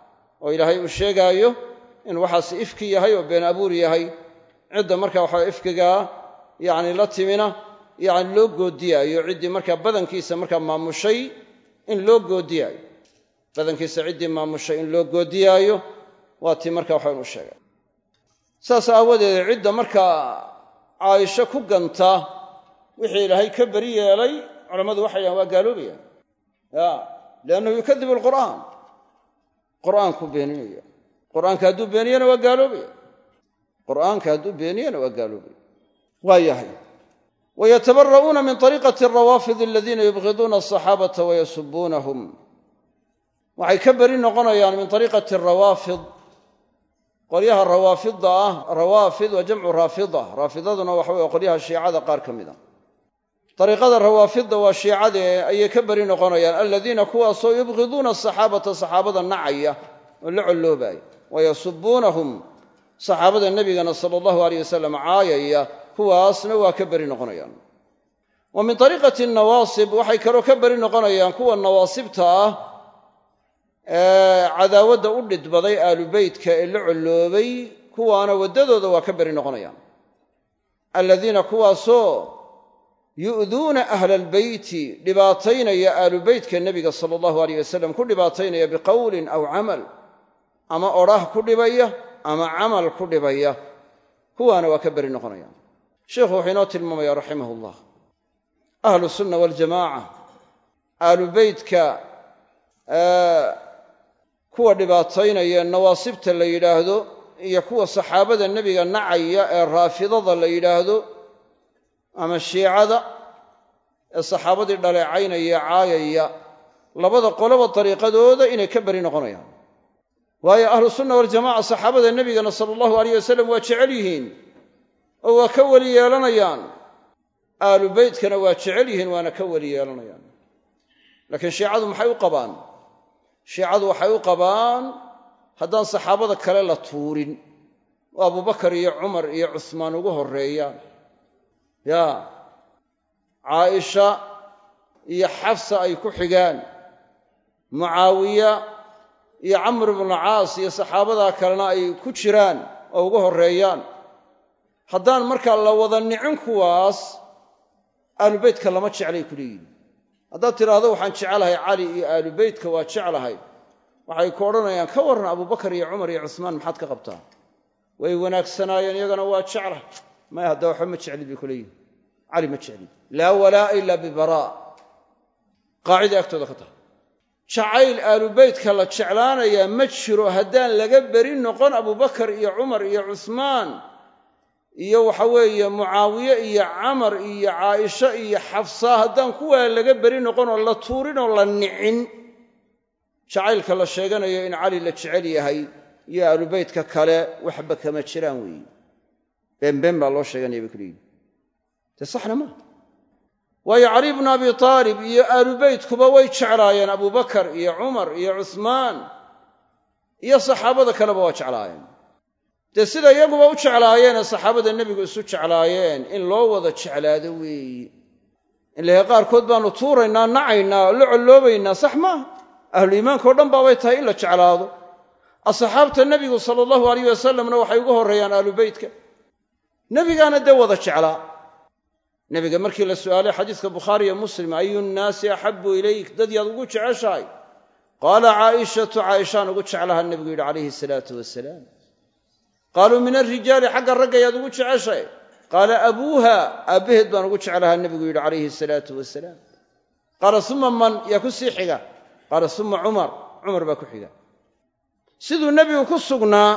oo ilaahay uu sheegaayo in waxaas ifki yahay oo been abuur yahay cidda markaa waxaa ifkigaa yacni la timina yacni loo goodiyaayo ciddii markaa badankiisa markaa maamushay in loo goodiyaayo badankiisa ciddii maamushay in loo goodiyaayo waa tii markaa waxaan u sheegay saas aawadeed cidda markaa caaisho ku ganta wixii ilaahay ka beri yeelay culammadu waxay dhahaan waa gaaloobayaan ya liannahu yukadibu alqur'aan qur'aanku beeninaya qur'aanka hadduu beeniyana waa gaaloobaya qur'aanka hadduu beeniyana waa gaaloobaya waa yahay wayatabara'uuna min طariiqati arawaafid aladiina yubghiduuna asaxaabata wayasubuunahum waxay ka beri noqonayaan min ariiqati arawaafid qolyaha rawaafidda ah rawaafid waa jamcu raafida raafidaduna waxa weye qolyaha shiicada qaar ka mid a ariiqada rawaafidda waa shiicadee ayay ka beri noqonayaan aladiina kuwaasoo yubghiduuna asaxaabata saxaabada nacaya oo la colloobaya wayasubuunahum saxaabada nebigana sala allahu alayh wasalam caayaya kuwaasna waa ka beri noqonayaan. wa min ariiqati nawaasib waxay kaloo ka beri noqonayaan kuwa nawaasibta ah ee cadaawadda u dhidbaday aalubeytka ee la colloobay, kuwaana waddadooda waa ka beri noqonayaan. aladiina kuwaasoo yu'duuna ahla albeyti dhibaataynaya aalubeytka nebiga sala allahu alayh wasalam ku dhibaataynaya biqowlin aw camal, ama odhaah ku dhibaya ama camal ku dhibaya, kuwaana waa ka beri noqonayaan. sheikhu wuxuu inoo tilmaamaya raximah ullah ahlu sunna waljamaaca aalubeytka kuwa dhibaataynaya nawaasibta la yidhaahdo iyo kuwa saxaabada nebiga nacaya ee raafidada la yidhaahdo ama shiicada ee saxaabadii dhaleecaynaya caayaya, labada qoloba dariiqadooda inay ka beri noqonayaan. waayo ahlu sunna waljamaca saxaabada nebigana sala allahu alayh wasalam waa jecel yihiin oo waa ka weli yeelanayaan, aalu beytkana waa jecel yihiin waana ka weli yeelanayaan. laakiin shiicadu maxay u qabaan? shiicadu waxay u qabaan haddaan saxaabada kale la tuurin oo abubakar iyo cumar iyo cusmaan ugu horreeyaan, caaisha iyo xafsa ay ku xigaan, mucaawiya iyo camr ibnu caas iyo saxaabadaa kalena ay ku jiraan oo ugu horreeyaan, haddaan markaa la wada nicin kuwaas aalubeytka lama jeclay ku leeyihin. haddaad tidhaahdo waxaan jecelahay cali iyo aalubeytka waa jeclahay, waxay ku odhanayaan ka warran abubakar iyo cumar iyo cusmaan maxaad ka qabtaa? way wanaagsanaayeen iyagana waa jeclahay. maya hadda waxba ma jeclid bay ku leeyihin, cali ma jeclid. laa walaa'a ilaa bibaraa, qaacida agtooda ka tahay. jacayl aalubeytka la jeclaanayaa ma jiro haddaan laga beri noqon abubakar iyo cumar iyo cusmaan iyo waxa weeye mucaawiye iyo camar iyo caaisha iyo xafsa, haddaan kuwaa laga beri noqon oo la tuurin oo la nicin, jacaylka la sheeganayo in cali la jecel yahay iyo aalubeytka kale waxba kama jiraan weeye. beenbeen baa loo sheeganaya bay ku leeyihin. dee saxna maaha. waayo cali bnu abi taalib iyo aalubeytkuba way jeclaayeen abubakar iyo cumar iyo cusmaan iyo saxaabada kaleba waa jeclaayeen. dee sida iyaguba u jeclaayeenee saxaabada nebigu isu jeclaayeen in loo wada jeclaado weeye. in lahe qaarkood baanu tuuraynaa, nacaynaa, la colloobaynaa, sax maaha. ahluiimaanka o dhan baabay tahay in la jeclaado. asxaabta nebigu sala allahu alayh wasalamna waxay uga horreeyaan aalubeytka, nebigaana dee wada jeclaa. nebiga markii la su'aalay xadiiska bukhaari iyo muslim, ayu nnaasi axabu ilayk, dad yaad ugu jeceshahay? qaala caaishatu, caaishaan ugu jeclaha nebigu yidhi calayhi salaatu wasalaam. qaaluu min alrijaali, xagga ragga yaad ugu jeceshahay? qaala abuuha, aabbaheed baan ugu jeclaha nebigu yidhi calayhi salaatu wasalaam. qaala uma man, yaa ku sii xiga? qaala uma cumar, cumar baa ku xiga. siduu nebigu ku sugnaa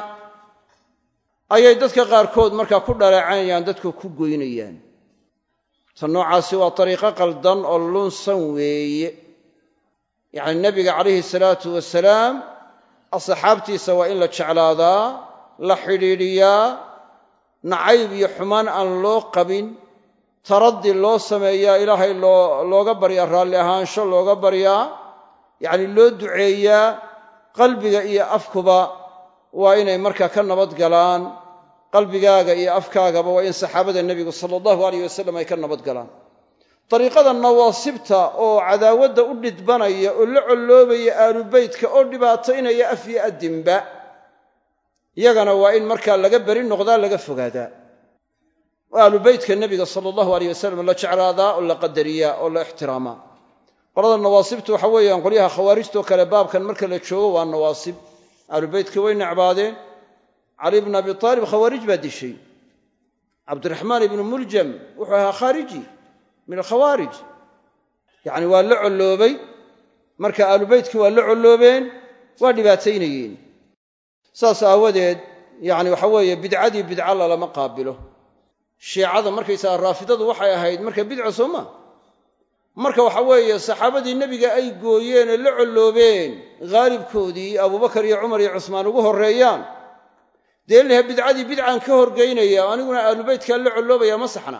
ayay dadka qaarkood markaa ku dhaleecaynayaan, dadku ku goynayaan. ta noocaasi waa dariiqo qaldan oo lunsan weeye. yacni nebiga calayhi salaatu wasalaam asxaabtiisa waa in la jeclaadaa, la xidhiidhiyaa, nacayb iyo xumaan aan loo qabin, taraddi loo sameeyaa, ilaahay looga baryaa, raalli ahaansho looga baryaa, yacni loo duceeyaa. qalbiga iyo afkuba waa inay markaa ka nabad galaan. qalbigaaga iyo afkaagaba waa in saxaabada nebigu sala allahu alayh wasalam ay ka nabad galaan. dariiqada nawaasibta oo cadaawadda u dhidbanaya oo la colloobaya aalubeytka oo dhibaataynaya af iyo addinba, iyagana waa in markaa laga beri noqdaa, laga fogaadaa. oo aalubeytka nebiga sala allahu alayh wasalam la jeclaadaa oo la qadariyaa oo la ixtiraamaa. qolada nawaasibtu waxa weeyaan qolyaha khawaarijtoo kale baabkan marka la joogo waa nawaasib. aalubeytka way necbaadeen. cali bnu abi taalib khawaarij baa dishay. cabdiraxmaan ibnu muljam wuxuu ahaa khaariji min alkhawaarij. yacni waa la colloobay. marka aalubeytkii waa la colloobeen, waa dhibaataynayeen. saas aawadeed yacni waxa weeye bidcadii bidca lalama qaabilo. shiicada markaysaga raafidadu waxay ahayd marka bidco soo maa. marka waxa weeye saxaabadii nebiga ay gooyeen ee la colloobeen, haalibkoodii abubakar iyo cumar iyo cusmaan ugu horreeyaan, dee laha bidcadii bidcaan ka horgeynaya, aniguna aalubeytkaa la colloobaya ma saxna.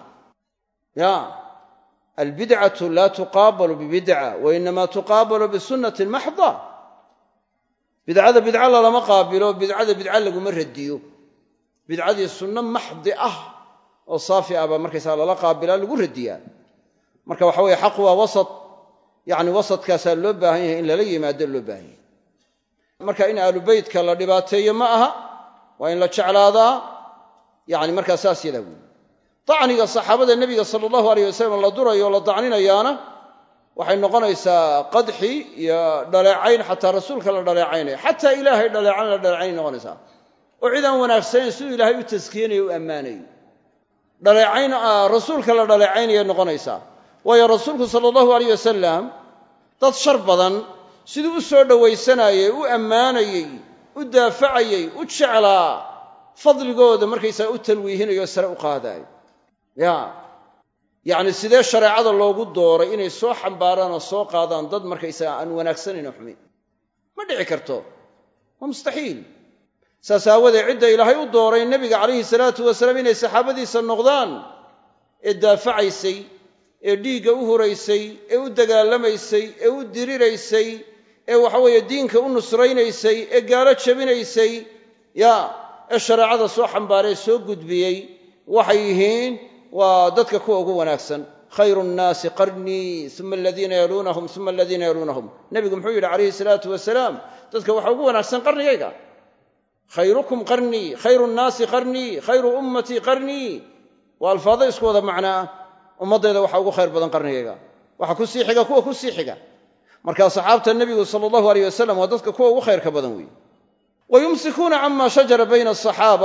albidcatu laa tuqaabalu bibidca wa inamaa tuqaabalu bisunnatin maxda. bidcada bidca lalama qaabilo, bidcada bidca laguma radiyo. bidcadii sunno maxdi ah oo saafi ah baa markaysaa lala qaabilaa lagu radiyaa marka waxa weeye xaq waa wasat yacni wasadkaasaa loo baahan yahay in lala yimaado loo baahan yahay marka in aalubeytka la dhibaateeyo ma aha waa in la jeclaadaa yacni markaa saas yadaa weyi dacniga saxaabada nebiga sala allahu alayh wasalam la durayo oo la dacninayaana waxay noqonaysaa qadxi iyo dhaleecayn xataa rasuulka la dhaleecaynaya xataa ilaahay dhaleecan la dhaleecayn noqonaysaa oo cid aan wanaagsanayn siduu ilaahay u taskiyanayo u ammaanayo dhaleecayn rasuulka la dhaleecaynaya noqonaysaa waayo rasuulku sala allahu alayh wasalam dad shar badan siduu u soo dhowaysanayey u ammaanayey u daafacayey u jeclaa fadligooda markaysaa u talwiihinayo sare u qaadaayo yacni sidee shareecada loogu dooray inay soo xambaaraan oo soo qaadaan dad markaysaga aan wanaagsanayn oo xumin ma dhici karto waa mustaxiil saas aawadeed cidda ilaahay u dooray nebiga calayhi salaatu wasalaam inay saxaabadiisa noqdaan ee daafacaysay ee dhiigga u huraysay ee u dagaalamaysay ee u diriraysay ee waxaweeye diinka u nusraynaysay ee gaalo jabinaysay ee shareecada soo xambaaree soo gudbiyey waxay yihiin waa dadka kuwa ugu wanaagsan khayru nnaasi qarnii uma aladiina yaluunahum uma aladiina yaluunahum nebigu muxuu yidhi calayhi salaatu wasalaam dadka waxa ugu wanaagsan qarnigayga khayrukum qarnii khayru nnaasi qarnii khayru ummatii qarnii waa alfaado isku wada macnaa ummaddayda waxa ugu khayr badan qarnigayga waxa ku sii xiga kuwa ku sii xiga markaa saxaabta nebigu sala allahu alayh wasalam waa dadka kuwa ugu khayrka badan weeye wayumsikuuna cama shajara bayna asaxaaba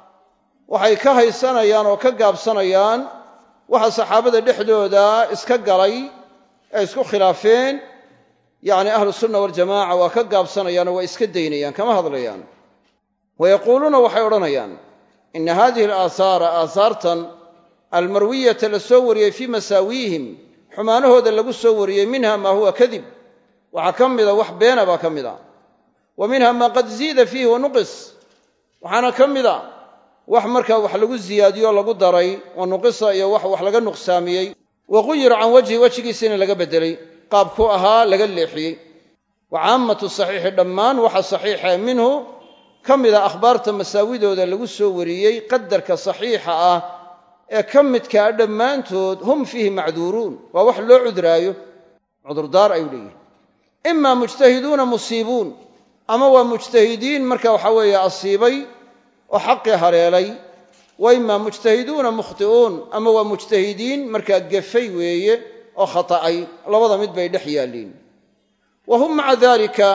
waxay ka haysanayaan oo ka gaabsanayaan waxa saxaabada dhexdooda iska galay ee isku khilaafeen yacni ahlu sunna waljamaaca waa ka gaabsanayaanoo waa iska daynayaan kama hadlayaan wayaquuluuna waxay odhanayaan ina hadihi alaahaara aahaartan almarwiyata la soo wariyey fii masaawiihim xumaanahooda lagu soo wariyey minha maa huwa kadib waxaa ka mida wax beena baa ka mid a wa minha maa qad ziida fiihi wa nuqis waxaana ka mida wax markaa wax lagu ziyaadiyo lagu daray wa nuqisa iyo wax laga nuqsaamiyey wa quyira can wajhi wejigiisina laga beddelay qaabkuu ahaa laga leexiyey wa caammatu saxiixi dhammaan waxa saxiixa minhu ka mida akhbaarta masaawidooda lagu soo wariyey qadarka saxiixa ah ee ka midkaa dhammaantood hum fiihi macduuruun waa wax loo cudraayo cudurdaar ayuu leeyihi imaa mujtahiduuna musiibuun ama waa mujtahidiin marka waxa weeye asiibay oo xaqii haleelay wa imaa mujtahiduuna mukhti'uun ama waa mujtahidiin markaa gefay weeye oo khata'ay labada mid bay dhex yaalliin wa hum maca dalika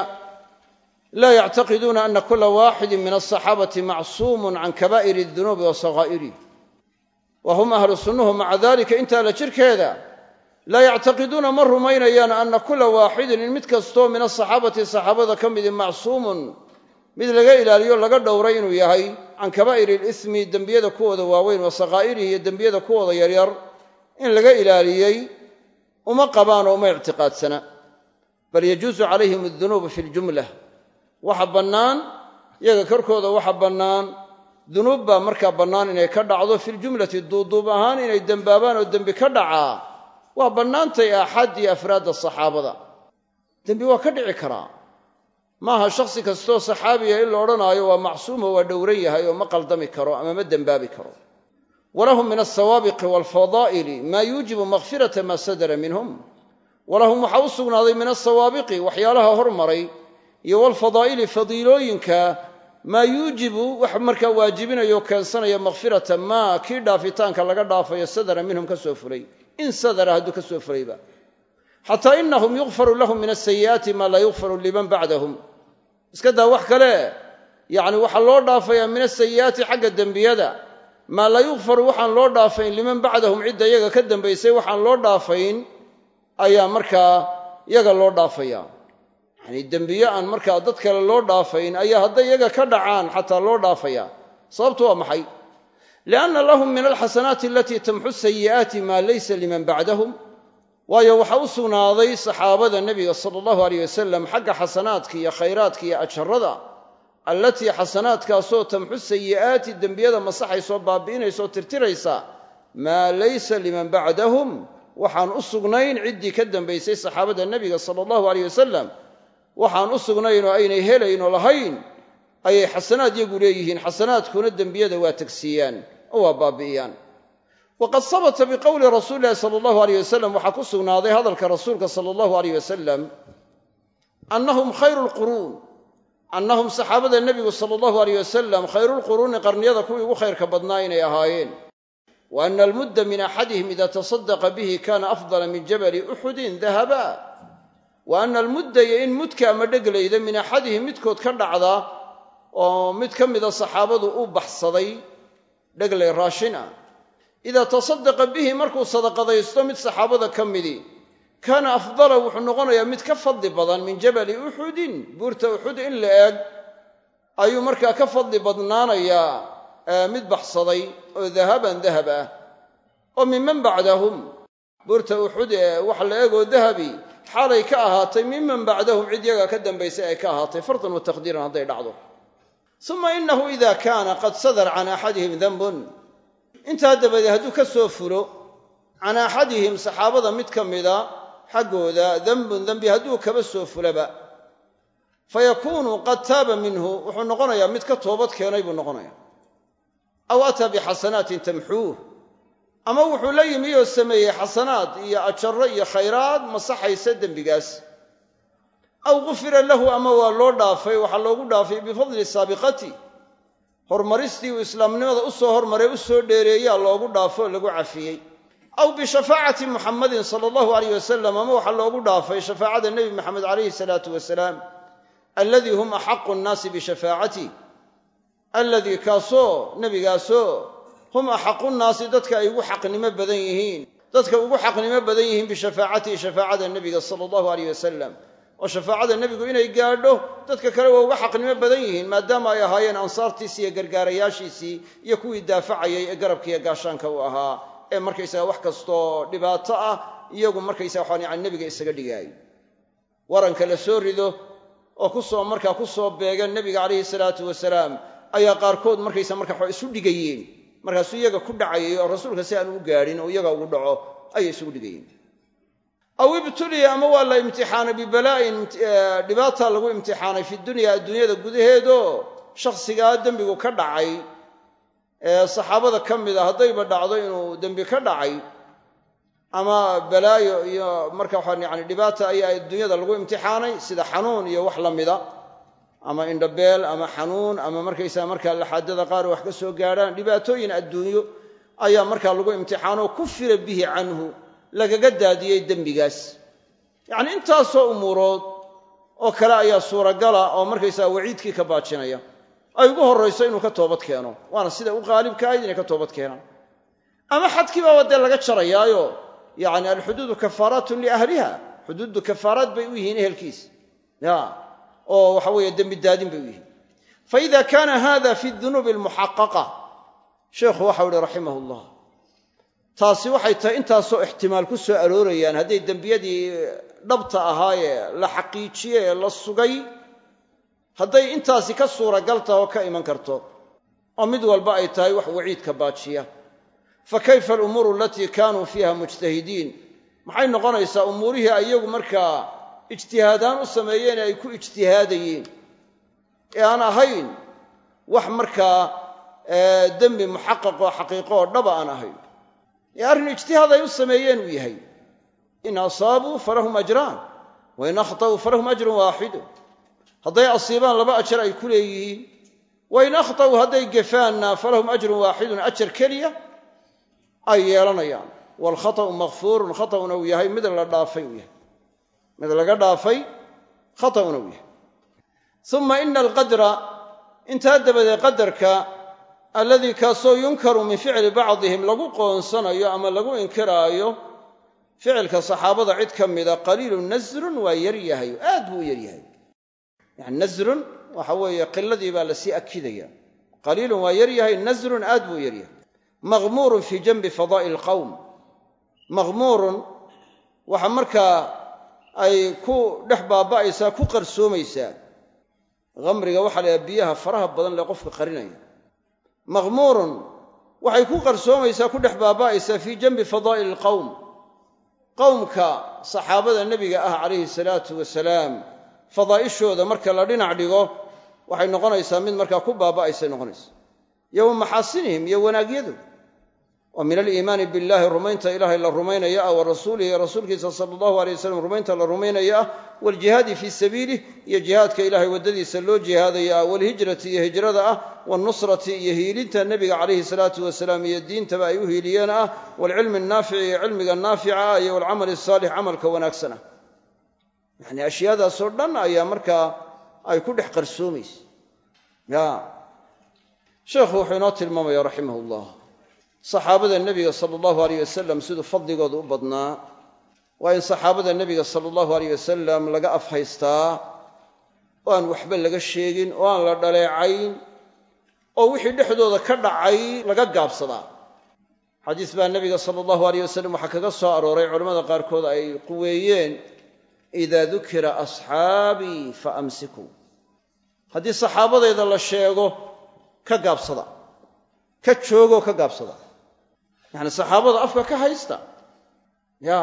laa yactaqiduuna ana kula waaxidin min asaxaabati macsuumun can kabaa'iri adunuubi wa sakaa'irih wa hum ahlu sunnuhu maca dalika intaa la jirkeeda laa yactaqiduuna ma rumaynayaan ana kula waaxidin in mid kastoo min asaxaabati saxaabada ka midi macsuumun mid laga ilaaliyo laga dhowray inuu yahay can kabaa'iri alismi dembiyada kuwooda waaweyn wa sakaa'irihi iyo dembiyada kuwooda yaryar in laga ilaaliyey uma qabaanoo uma ictiqaadsana bal yajuusu calayhim adunuubu fi ljumla waxa bannaan iyaga korkooda waxa bannaan dunuub baa markaa bannaan inay ka dhacdo filjumlati duuduub ahaan inay dembaabaan oo dembi ka dhacaa waa bannaantay aaxaad iyo afraadda saxaabada dembi waa ka dhici karaa maaha shakhsi kastoo saxaabiya in la odhanaayo waa macsuumo waa dhowran yahay oo ma qaldami karo ama ma dembaabi karo walahum min alsawaabiqi waalfadaa'ili maa yuujibu makhfirata maa sadara minhum walahum waxaa u sugnaaday min alsawaabiqi waxyaalaha hormaray iyo waalfadaa'ili fadiilooyinka maa yuujibu wax markaa waajibinayo keensanaya makhfirata maa kii dhaafitaanka laga dhaafayo sadara minhum ka soo fulay in sadara hadduu ka soo fulayba xataa inahum yukfaru lahum min asayi'aati maa laa yukfaru liman bacdahum iska daa wax kale yacni waxaa loo dhaafayaa min asayi'aati xagga dembiyada maa laa yukfaru waxaan loo dhaafayn liman bacdahum cidda iyaga ka dambaysay waxaan loo dhaafayn ayaa markaa iyaga loo dhaafaya yacni dembiye aan markaa dad kale loo dhaafayn ayaa hadday iyaga ka dhacaan xataa loo dhaafaya sababtu waa maxay lianna lahum min alxasanaati alatii tamxu sayi'aati maa laysa liman bacdahum waayo waxaa u sugnaaday saxaabada nebiga sala allahu alayh wasalam xagga xasanaadka iyo khayraadka iyo ajarada allatii xasanaadkaasoo tamxu sayi'aati dembiyada masaxaysoo baabi'inaysoo tirtiraysa maa laysa liman bacdahum waxaan u sugnayn ciddii ka dambaysay saxaabada nebiga sala allahu alayh wasalam waxaan u sugnayn oo aynay helayn oo lahayn ayay xasanaad iyagu leeyihiin, xasanaadkuna dembiyada waa tagsiiyaan oo waa baabi'iyaan. waqad sabata biqowli rasuuli illahi sala allahu alayh wasalam waxaa ku sugnaaday hadalka rasuulka sala allahu alayh wasalam annahum khayru lquruun, annahum saxaabada nebigu sala allahu alayh wasalam khayrulquruuni qarniyada kuwii ugu khayrka badnaa inay ahaayeen. wa ana almudda min axadihim ida tasadaqa bihi kana afdala min jabali uxudin dahaba. wa ana almudda iyo in mudka ama dheglayda min axadihim midkood ka dhacda oo mid ka mida saxaabadu u baxsaday dheglay raashin ah, idaa tasadaqa bihi markuu sadaqadaysto mid saxaabada ka midii kaana afdala wuxuu noqonayaa mid ka fadli badan min jabali uxudin, buurta uxud in la eg ayuu markaa ka fadli badnaanayaa mid baxsaday oo dahaban dahab ah. oo minman bacdahum, buurta uxud ee wax la egoo dahabi xaalay ka ahaatay minman bacdahum cid yaga ka dambaysay ay ka ahaatay, fardan wa taqdiiran hadday dhacdo. uma inahu ida kaana qad sadara can axadihim danbun, intaa dabadeed hadduu ka soo fulo can axadihim saxaabada mid ka mida xaggooda danbun dembi hadduu kaba soo fulaba, fayakuunu qad taaba minhu wuxuu noqonayaa mid ka toobad keenay buu noqonaya. aw ataa bixasanaatin tamxuuh, ama wuxuu la yimi oo sameeyey xasanaad iyo ajarro iyo khayraad masaxaysa dembigaas. aw gufira lahu, ama waa loo dhaafay, waxaa loogu dhaafay bifadli saabiqati, horumaristii uu islaamnimada u soo hormaray u soo dheereeyaa loogu dhaafo oo lagu cafiyey. aw bishafaacati muxamadin sala allahu alayh wasalam, ama waxaa loogu dhaafay shafaacada nebi maxamed calayhi salaatu wasalaam, alladii hum axaqu nnaasi bishafaacati, alladii kaasoo nebigaasoo hum axaqu nnaasi dadka ay ugu xaqnimo badan yihiin, dadka ugu xaqnimo badan yihiin bishafaacatihi, shafaacada nebiga sala allahu alayh wasalam. oo shafaacada nebigu inay gaadho dadka kale waa uga xaqnimo badan yihiin, maadaama ay ahaayeen ansaartiisii iyo gargaarayaashiisii iyo kuwii daafacayay ee garabkiiyo gaashaanka u ahaa, ee markaysaga wax kastoo dhibaato ah iyagu markaysaga waxaan yani nebiga isaga dhigaayo. waranka la soo rido oo markaa ku soo beegan nebiga calayhi salaatu wasalaam ayaa qaarkood markaysa marka wax isu dhigayeen, markaasuu iyaga ku dhacayay oo rasuulka si aan u gaadhin oo iyaga ugu dhaco ayay isugu dhigayeen. aw ibtuliya, ama waa la imtixaanay bibalaa'in, dhibaata lagu imtixaanay fi dunya, adduunyada gudaheedoo shakhsigaa dembigu ka dhacay ee saxaabada ka mida haddayba dhacdo inuu dembi ka dhacay, ama balaayo iyo marka waxaan yani dhibaata ayaa adduunyada lagu imtixaanay, sida xanuun iyo wax la mida, ama indhabeel ama xanuun, ama markaysaa markaa laxaadada qaar wax ka soo gaadhaan, dhibaatooyin adduunyo ayaa markaa lagu imtixaanoo kufira bihi canhu, lagaga daadiyey dembigaas. yacni intaasoo umuurood oo kale ayaa suuragala oo markaysaa waciidkii ka baajinaya. ay ugu horrayso inuu ka toobad keeno, waana sida u qaalibka ahayd inay ka toobad keenaan. ama xadkiibaaba dee laga jarayaayo, yacni alxuduudu kafaaraatun liahliha, xuduuddu kafaaraad bay u yihiin ehelkiis, oo waxa weeye dembi daadin bay u yihiin. faida kaana hada fi dunuubi almuxaqaqa, sheekhu waxau ihi raximah llah, taasi waxay tahay intaasoo ixtimaal ku soo aroorayaan hadday dembiyadii dhabta ahaayee la xaqiijiye ee la sugay, hadday intaasi ka suuragal taha oo ka iman karto, oo mid walba ay tahay wax waciidka baajiya. fa kayfa alumuuru alatii kaanuu fiiha mujtahidiin, maxay noqonaysaa umuurihii ay iyagu markaa ijtihaadaan u sameeyeen ee ay ku ijtihaadayeen, ee aan ahayn wax markaa dembi muxaqaqoo xaqiiqo oo dhaba aan ahayn, ee arrin ijtihaad ay u sameeyeen uu yahay. in asaabuu falahum ajraan, wa in akhta'uu falahum ajrun waaxidu, hadday asiibaan laba ajar ay ku leeyihiin, wa in akhta'uu hadday gefaanna falahum ajrun waaxidun, ajar keliya ay yeelanayaan. waalkhata'u makfuurun, khata'una uu yahay mid la dhaafay uu yahay, mid laga dhaafay khata'una uu yahay. uma ina alqadra, intaa dabadeed qadarka, alladii kaasoo yunkaru min ficli bacdihim, lagu qoonsanayo ama lagu inkiraayo ficilka saxaabada cid ka mida, qaliilun nasrun waa yaryahay, aad buu u yaryahay. yani nasrun waxa weeye qiladii baa lasii akidaya, qaliilun waa yaryahay, nasrun aad buu u yaryahay. maqmuurun fii janbi fadaa'i lqowm, maqmuurun waxa markaa ay ku dhex baaba'aysaa, ku qarsoomaysaa. qamriga waxaa la yidhaha biyaha faraha badan lee qofka qarinaya. maqmuurun waxay ku qarsoomaysaa, ku dhex baaba'aysaa fii janbi fadaa'il alqowm, qowmka saxaabada nebiga ah calayhi salaatu wasalaam fadaa'ishooda marka la dhinac dhigo waxay noqonaysaa mid markaa ku baaba'aysay noqonaysa iyo wa maxaasinihim iyo wanaagyadu wa min aliimaani billahi rumaynta ilaahay la rumaynaya ah wa rasuulihi rasuulkiisa sala allahu alay wasalam rumaynta la rumaynaya ah waaljihaadi fii sabiilih iyo jihaadka ilaahay waddadiisa loo jihaadaya ah waalhijrati iyo hijrada ah waalnusrati iyo hiilinta nebiga calayhi salaatu wasalaam iyo diintaba ay u hiiliyeen ah waalcilmi annaafici iyo cilmiga naafica ah iyo waalcamali asaalix camalka wanaagsan ah yacni ashyaadaasoo dhan ayaa markaa ay ku dhex qarsoomaysa ya sheekhu wuxuu inoo tilmaamaya raximah llah saxaabada nebiga sala allahu alayh wasalam siduu fadligooda u badnaa waa in saxaabada nebiga sala allahu alayh wasalam laga afhaystaa oo aan waxba laga sheegin oo aan la dhaleecayn oo wixii dhexdooda ka dhacay laga gaabsadaa xadiis baa nebiga sala allahu alayh wasalam waxaa kaga soo arooray culammada qaarkood ay quweeyeen idaa dukira asxaabii fa amsikuu haddii saxaabadayda la sheego ka gaabsada ka joogoo ka gaabsada yacni saxaabada afka ka haysta ya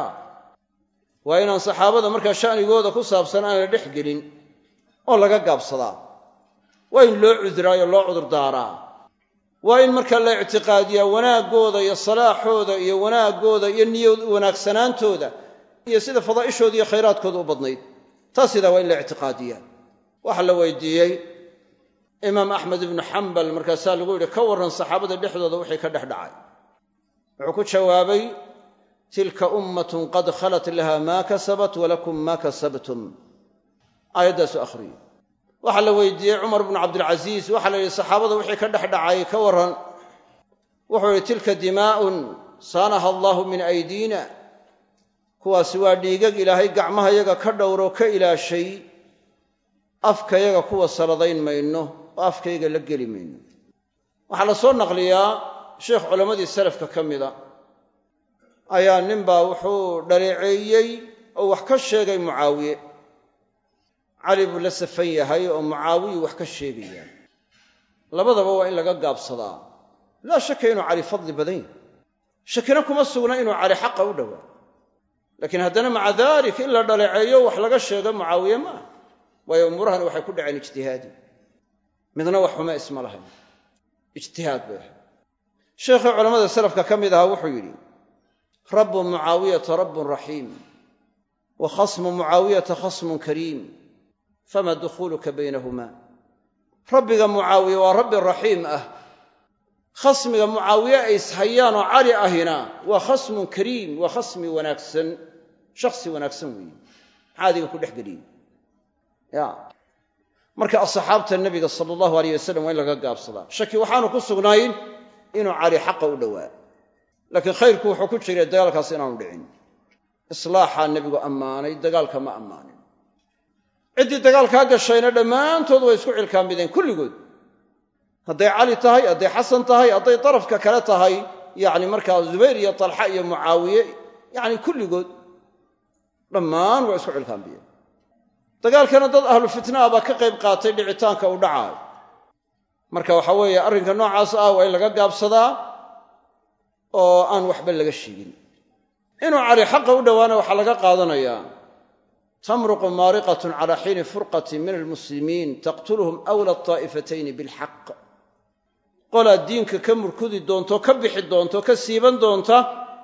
waa inaan saxaabada markaa sha'nigooda ku saabsan aan la dhex gelin oo laga gaabsadaa waa in loo cuduraayo loo cudurdaaraa waa in markaa la ictiqaadiyaa wanaaggooda iyo salaaxooda iyo wanaaggooda iyo niyad wanaagsanaantooda iyo sida fadaa'ishooda iyo khayraadkooda u badnayd taas sidaa waa in la ictiqaadiyaa waxaa la weydiiyey imaam axmed ibnu xambal markaasaa lagu yidhi ka warran saxaabada dhexdooda wixii ka dhex dhacay wuxuu ku jawaabay tilka ummatun qad khalat laha maa kasabat walakum maa kasabtum aayaddaasu akhriyey waxaa la weydiiyey cumar bnu cabdilcasiis waxaa la yidhi saxaabada wixii ka dhex dhacay ka warran wuxuu yidhi tilka dimaa'un saanaha allahu min aydiina kuwaasi waa dhiigag ilaahay gacmahayaga ka dhowroo ka ilaashay afkayaga kuwa saladayn mayno oo afkayga la geli mayno waxaa la soo naqliyaa sheekh culammadii salafka ka mida ayaa ninbaa wuxuu dhaleeceeyey oo wax ka sheegay mucaawiye cali buu la safan yahay oo mucaawiyu wax ka sheegayaan labadaba waa in laga gaabsadaa laa shaka inuu cali fadli badan yahay shakina kuma sugna inuu cali xaqa u dhowaa laakiin haddana maca daalik in la dhaleeceeyo wax laga sheego mucaawiye ma aha waayo umuurahani waxay ku dhaceen ijtihaadi midna wax xume isma lahayn ijtihaad bay ahayd sheekhii culammada salafka ka mid ahaa wuxuu yidhi rabbu mucaawiyata rabbun raxiim wa khasmu mucaawiyata khasmun kariim fama dukhuuluka baynahuma rabbiga mucaawiye waa rabbi raxiim ah khasmiga mucaawiye ay ishayaan oo cali ahina waa khasmun kariim waa khasmi wanaagsan shakhsi wanaagsan weeye maxaa adiga ku dhex geliyey ya marka asxaabta nebiga sala allahu alayh wasalam waa in laga gaabsadaa shaki waxaanu ku sugnayn inuu cali xaqa u dhowaa laakiin khayrku wuxuu ku jiray dagaalkaas inaanu dhicin islaaxaa nebigu ammaanay dagaalka ma ammaanin ciddii dagaalkaa gashayna dhammaantood way isku cilkaamideen kulligood hadday cali tahay hadday xasan tahay hadday darafka kale tahay yacni markaa zubayr iyo talxa iyo mucaawiye yacni kulligood dhammaan waa isku cilkaambiyeen dagaalkana dad ahlu fitnaa baa ka qayb qaatay dhicitaanka u dhacaayo marka waxa weeye arrinka noocaas ah waa in laga gaabsadaa oo aan waxba laga sheegin inuu cali xaqa u dhowaana waxaa laga qaadanayaa tamruqu maariqatun calaa xiini furqatin min almuslimiin taqtuluhum awla ataa'ifatayni bilxaq qolaa diinka ka murkudi doonto ka bixi doonto ka siiban doonta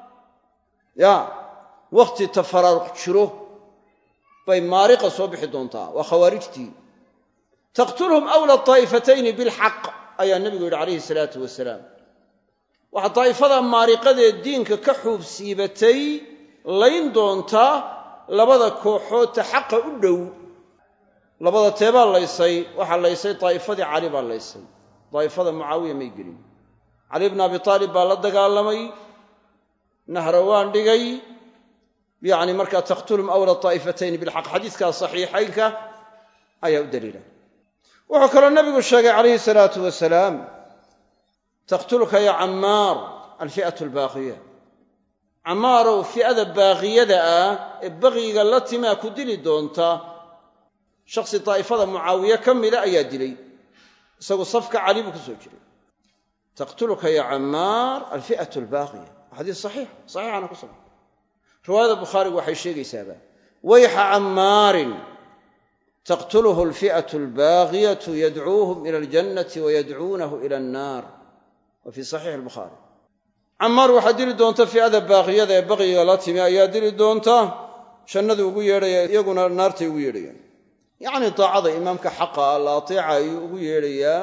ya wakhti tafaraaruq jiro bay maariqa soo bixi doontaa waa khawaarijtii taqtuluhum awla ataa'ifatayni bilxaq ayaa nebigu yidhi calayhi salaatu wasalaam waxaa daa'ifada maariqadee diinka ka xuub siibatay layn doontaa labada kooxoodta xaqa u dhow labada teebaa laysay waxaa laysay daa'ifadii cali baa laysay daa'ifada mucaawiya may gelin cali bna abi taalib baa la dagaalamay nahrawaan dhigay yacni markaa taqtuluhum awla ataa'ifatayni bilxaq xadiiskaas saxiixaynka ayaa u daliila wuxuu kaloo nabigu sheegay calayhi salaatu wasalaam taqtuluka ya cammaar alfi'atu albaaqiya cammaarow fi'ada baaqiyada ah ee baqiyiga la timaa ku dili doonta shakhsi daa'ifada mucaawiye ka mida ayaa dilay isagu safka cali buu ku soo jiray taqtuluka ya cammaar alfi'atu albaaqiya xadiis saxiixana ku sugan riwaayada bukhaarigu waxay sheegaysaaba wayxa cammaarin taqtuluhu alfi'atu albaghiyatu yadcuuhum ila aljannati wayadcuunahu ila annaar wa fii saxiixi albukhaari cammaar waxaa dili doonta fi'ada baaqiyada ee baqiga la timi ayaa dili doonta jannadu ugu yeedhaya iyaguna naartay ugu yeedhayaan yacni daacada imaamka xaqa la ateeca ayuu ugu yeedhayaa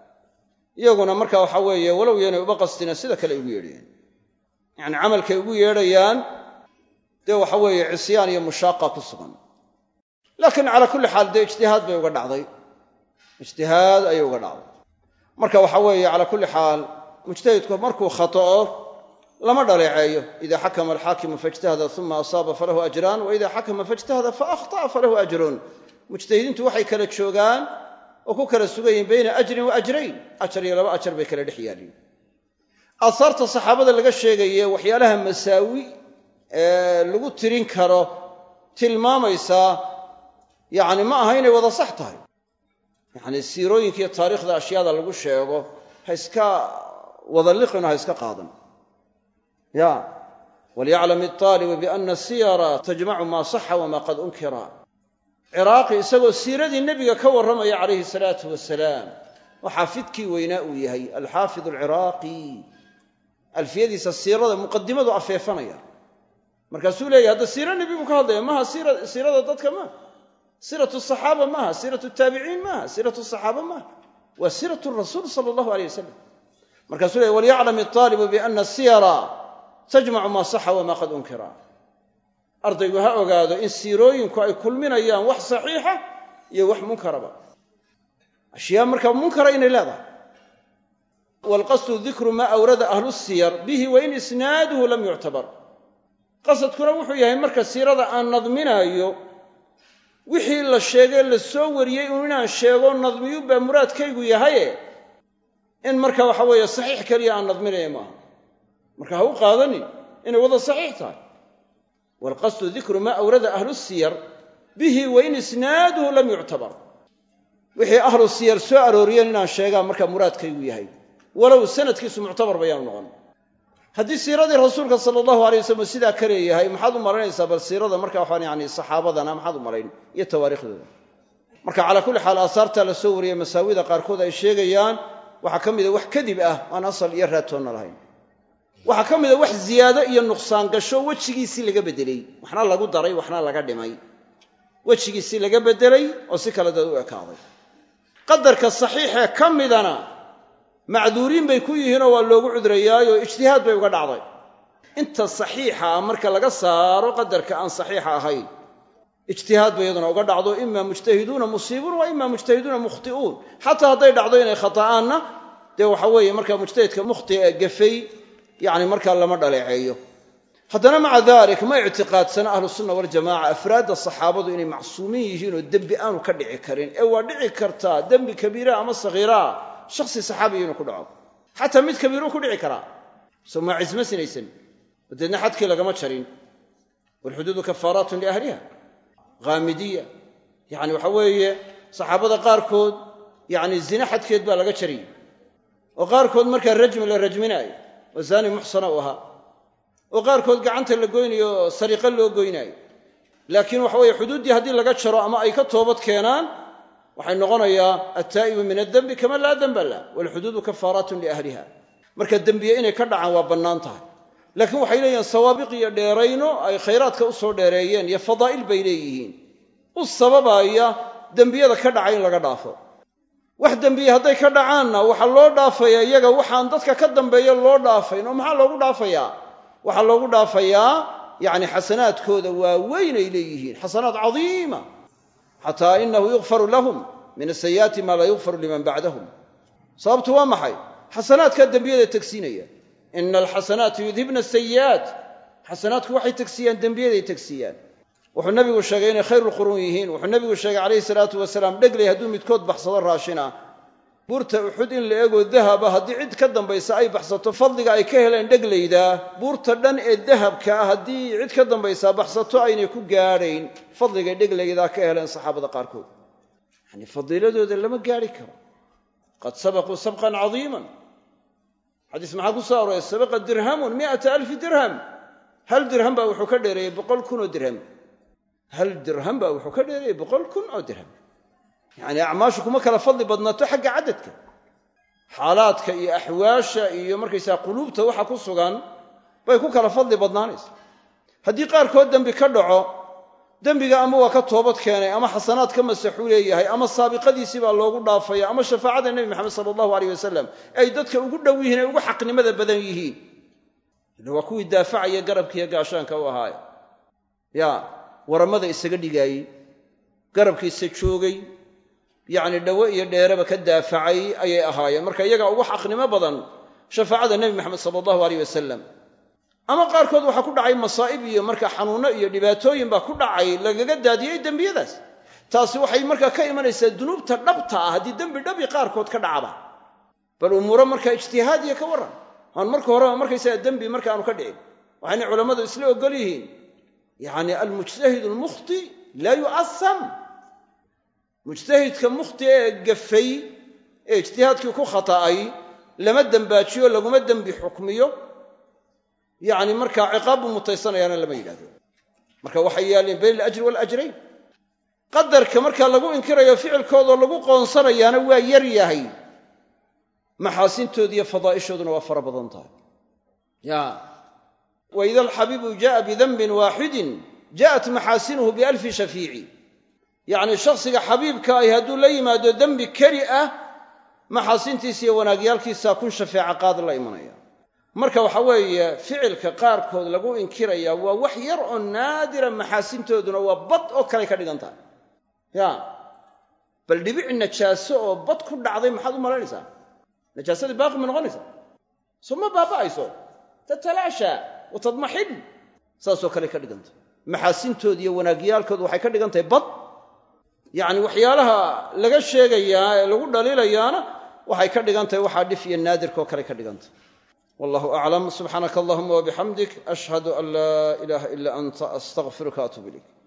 iyaguna marka waxa weeye walow yaynay uba qastina sida kale ugu yeedhayaan yacni camalkay ugu yeedhayaan dee waxa weeye cisyaan iyo mushaaqa ku sugan laakiin calaa kulli xaal dee ijtihaad bay uga dhacday ijtihaad ayay uga dhacday marka waxa weeye calaa kulli xaal mujtahidku markuu khata'o lama dhaleeceeyo ida xakama alxaakimu faijtahada uma asaaba falahu ajraan wa ida xakama faijtahada faahta'a falahu ajrun mujtahidiintu waxay kala joogaan oo ku kala sugan yihiin bayna ajrin wa ajrayn ajar iyo laba ajar bay kala dhex yaaliin aahaarta saxaabada laga sheegaye waxyaalaha masaawi ee lagu tirin karo tilmaamaysaa yacni ma aha inay wada sax tahay yacni siirooyinka iyo taariikhda ashyaada lagu sheego ha iska wada liqin oo ha iska qaadan ya walyaclam altaalibu biana siyara tajmacu maa saxa wamaa qad unkira ciraaqi isagoo siiradii nebiga ka warramaya calayhi salaatu wasalaam oo xaafidkii weynaa uu yahay alxaafid alciraaqi alfiyadiisa siirada muqadimadu afeefanaya markaasuu leeyahy hadda siira nebi buu ka hadlaya maaha siirada dadka maaha siiratu saxaaba maaha siiratu taabiciin maaha siiratu saxaaba maaha waa siiratu rasuul sala allahu aleyh wasalam markaasuu leeyahy walyaclam altaalibu biana siyara tajmacu maa saxa wamaa qad unkira ardaygu ha ogaado in siirooyinku ay kulminayaan wax saxiixa iyo wax munkaraba ashyaa markaa munkara inay leedahay waalqasdu dikru maa awrada ahlu siyar bihi wain isnaaduhu lam yuctabar qasadkuna wuxuu yahay marka siirada aan nadminayo wixii la sheegay la soo wariyey inaan sheego nadmiyu baa muraadkaygu yahaye in marka waxa weeye saxiix keliya aan nadminaya maaha marka ha u qaadanin inay wada saxiix tahay waalqasdu dikru maa awrada ahlu siyar bihi wain isnaaduhu lam yuctabar wixii ahlu siyar soo arooriyeen inaan sheegaa marka muraadkaygu yahay walow sanadkiisu muctabar bayaanu noqon haddii siiradii rasuulka sala allahu alay wasalam sidaa ka leeyahay maxaad u malaynaysaa bal siirada marka waxaan yani saxaabadana maxaad u malayn iyo tawaarikhdooda marka calaa kulli xaal aasaarta la soo wariyey masaawida qaarkood ay sheegayaan waxaa ka mida wax kadib ah aan asal iyo raatoonna lahayn waxaa ka mida wax ziyaado iyo nuqsaan gasho wejigiisii laga beddelay waxna lagu daray waxna laga dhimay wejigiisii laga beddelay oo si kale dad u ekaaday qadarka saxiixee ka midana macduuriin bay ku yihiinoo waa loogu cudrayaayoo ijtihaad bay uga dhacday inta saxiixa ah marka laga saaro qadarka aan saxiixa ahayn ijtihaad bay iyaduna uga dhacdo ima mujtahiduuna musiibuun wa ima mujtahiduuna mukhti'uun xataa hadday dhacdo inay khata'aanna dee waxa weeye markaa mujtahidka mukhtia gafay yacni markaa lama dhaleeceeyo haddana maca dalik ma ictiqaadsana ahlusunna waljamaca afraadda saxaabadu inay macsuumiin yihiinoo dembi aanu ka dhici karin ee waa dhici kartaa dembi kabiira ama sagiiraa shakhsi saxaabiya inuu ku dhaco xataa mid kabiiruu ku dhici karaa soo maa cisma sinaysan dabeedna xadkii lagama jarin walxuduudu kafaaraatun liahliha haamidiya yacni waxa weeye saxaabada qaarkood yacni zine xadkeed baa laga jariyey oo qaarkood markaa rajmi la rajminaayo oo zaani muxsana u ahaa oo qaarkood gacanta la goynayo oo sariiqo loo goynaayo laakiin waxa weeye xuduuddii haddii laga jaro ama ay ka toobad keenaan waxay noqonayaa attaa'ibu min addembi kama laa demba lah walxuduudu kafaaraatun liahliha marka dembiye inay ka dhacaan waa bannaan tahay laakiin waxay leeyihiin sawaabiq iyo dheerayno ay khayraadka u soo dheereeyeen iyo fadaa'il bay leeyihiin u sababaya dembiyada ka dhacay in laga dhaafo wax dembiye hadday ka dhacaanna waxaa loo dhaafayaa iyaga waxaan dadka ka dambeeya loo dhaafayn oo maxaa loogu dhaafayaa waxaa loogu dhaafayaa yacni xasanaadkooda waaweyn ay leeyihiin xasanaad cadiima xataa inahu yukfaru lahum min asayi'aati maa laa yukfaru liman bacdahum sababtu waa maxay xasanaadkaa dembiyada tegsiinaya ina alxasanaati yudhibna asayi'aat xasanaadku waxay tegsiyaan dembiyaday tegsiiyaan wuxuu nabigu sheegay inay khayruulquruun yihiin wuxuu nabigu sheegay calayhi salaatu wasalaam dhegley hadduu midkood baxsado raashin ah buurta uxud in la eegoo dahaba haddii cid ka dambaysa ay baxsato fadliga ay ka heleen dhegleyda buurta dhan ee dahabka ah haddii cid ka dambaysaa baxsato aynay ku gaadhayn fadligay dhegleydaa ka heleen saxaabada qaarkood yacni fadiiladooda lama gaadhi karo qad sabaquu sabqan cadiiman xadiis maxaa ku soo aroorey sabaqa dirhamun 100,000 dirham hal dirham baa wuxuu ka dheereeyey 100,000 oo dirham hal dirham baa wuxuu ka dheereeyey 100,000 oo dirham yacni acmaashu kuma kala fadli badnaato xagga cadadka xaalaadka iyo axwaasha iyo markaysaa quluubta waxa ku sugan bay ku kala fadli badnaanaysa haddii qaarkood dembi ka dhaco dembiga ama waa ka toobad keenay ama xasanaad ka masaxuu leeyahay ama saabiqadiisii baa loogu dhaafaya ama shafaacada nebi maxamed sala allahu alayh wasalam ay dadka ugu dhow yihiin ay ugu xaqnimada badan yihiin ila waa kuwii daafacaya garabkiiyo gaashaanka u ahaaya ya waramada isaga dhigaayey garabkiisa joogay yacni dhawo iyo dheeraba ka daafacay ayay ahaayeen marka iyagaa ugu xaqnimo badan shafaacada nebi maxamed sala allahu alayh wasalam ama qaarkood waxaa ku dhacay masaa'ib iyo marka xanuunno iyo dhibaatooyin baa ku dhacay lagaga daadiyey dembiyadaas taasi waxay markaa ka imanaysaa dunuubta dhabta ah haddii dembi dhabi qaarkood ka dhacaba bal umuuro markaa ijtihaadiya ka warran aan marka horeba markaysaga dembi markaanu ka dhicin waxayna culammadu isla ogol yihiin yacni almujtahidu almukhti laa yu'asam mujtahidka mukhti ee gafay ee ijtihaadkii ku khata'ay lama dembaajiyo laguma dembi xukmiyo yacni markaa ciqaab buu mutaysanayaana lama yidhahdo marka waxay yaalleen bayna alajri waalajrayn qadarka markaa lagu inkirayo ficilkoodoo lagu qoonsanayaana waa yar yahay maxaasintoodiiyo fadaa'ishooduna waa fara badan tahay ya waida alxabiibu ja'a bidanbin waaxidin ja'at maxaasinuhu bialfi shafiici yacni shakhsiga xabiibka ahi hadduu la yimaado dembi keli ah maxaasintiisa iyo wanaagyaalkiisaa kun shafeeca qaad la imanaya marka waxa weeye ficilka qaarkood lagu inkirayaa waa wax yar oo naadira maxaasintooduna waa bad oo kale ka dhigan tahay ya bal dhibic najaaso oo bad ku dhacday maxaad u malaynaysaa najaasadii baaqi ma noqonaysaa soo ma baaba'ayso tatalaasha wa tadmaxil saasoo kale ka dhigan tahay maxaasintoodi iyo wanaagyaalkoodu waxay ka dhigan tahay bad yacni waxyaalaha laga sheegayaa ee lagu dhaliilayaana waxay ka dhigan tahay waxaa dhif iyo naadirkaoo kale ka dhigan tahay والله أعلم سبحانك اللهم وبحمدك أشهد أن لا إله إلا أنت أستغفرك وأتوب إليك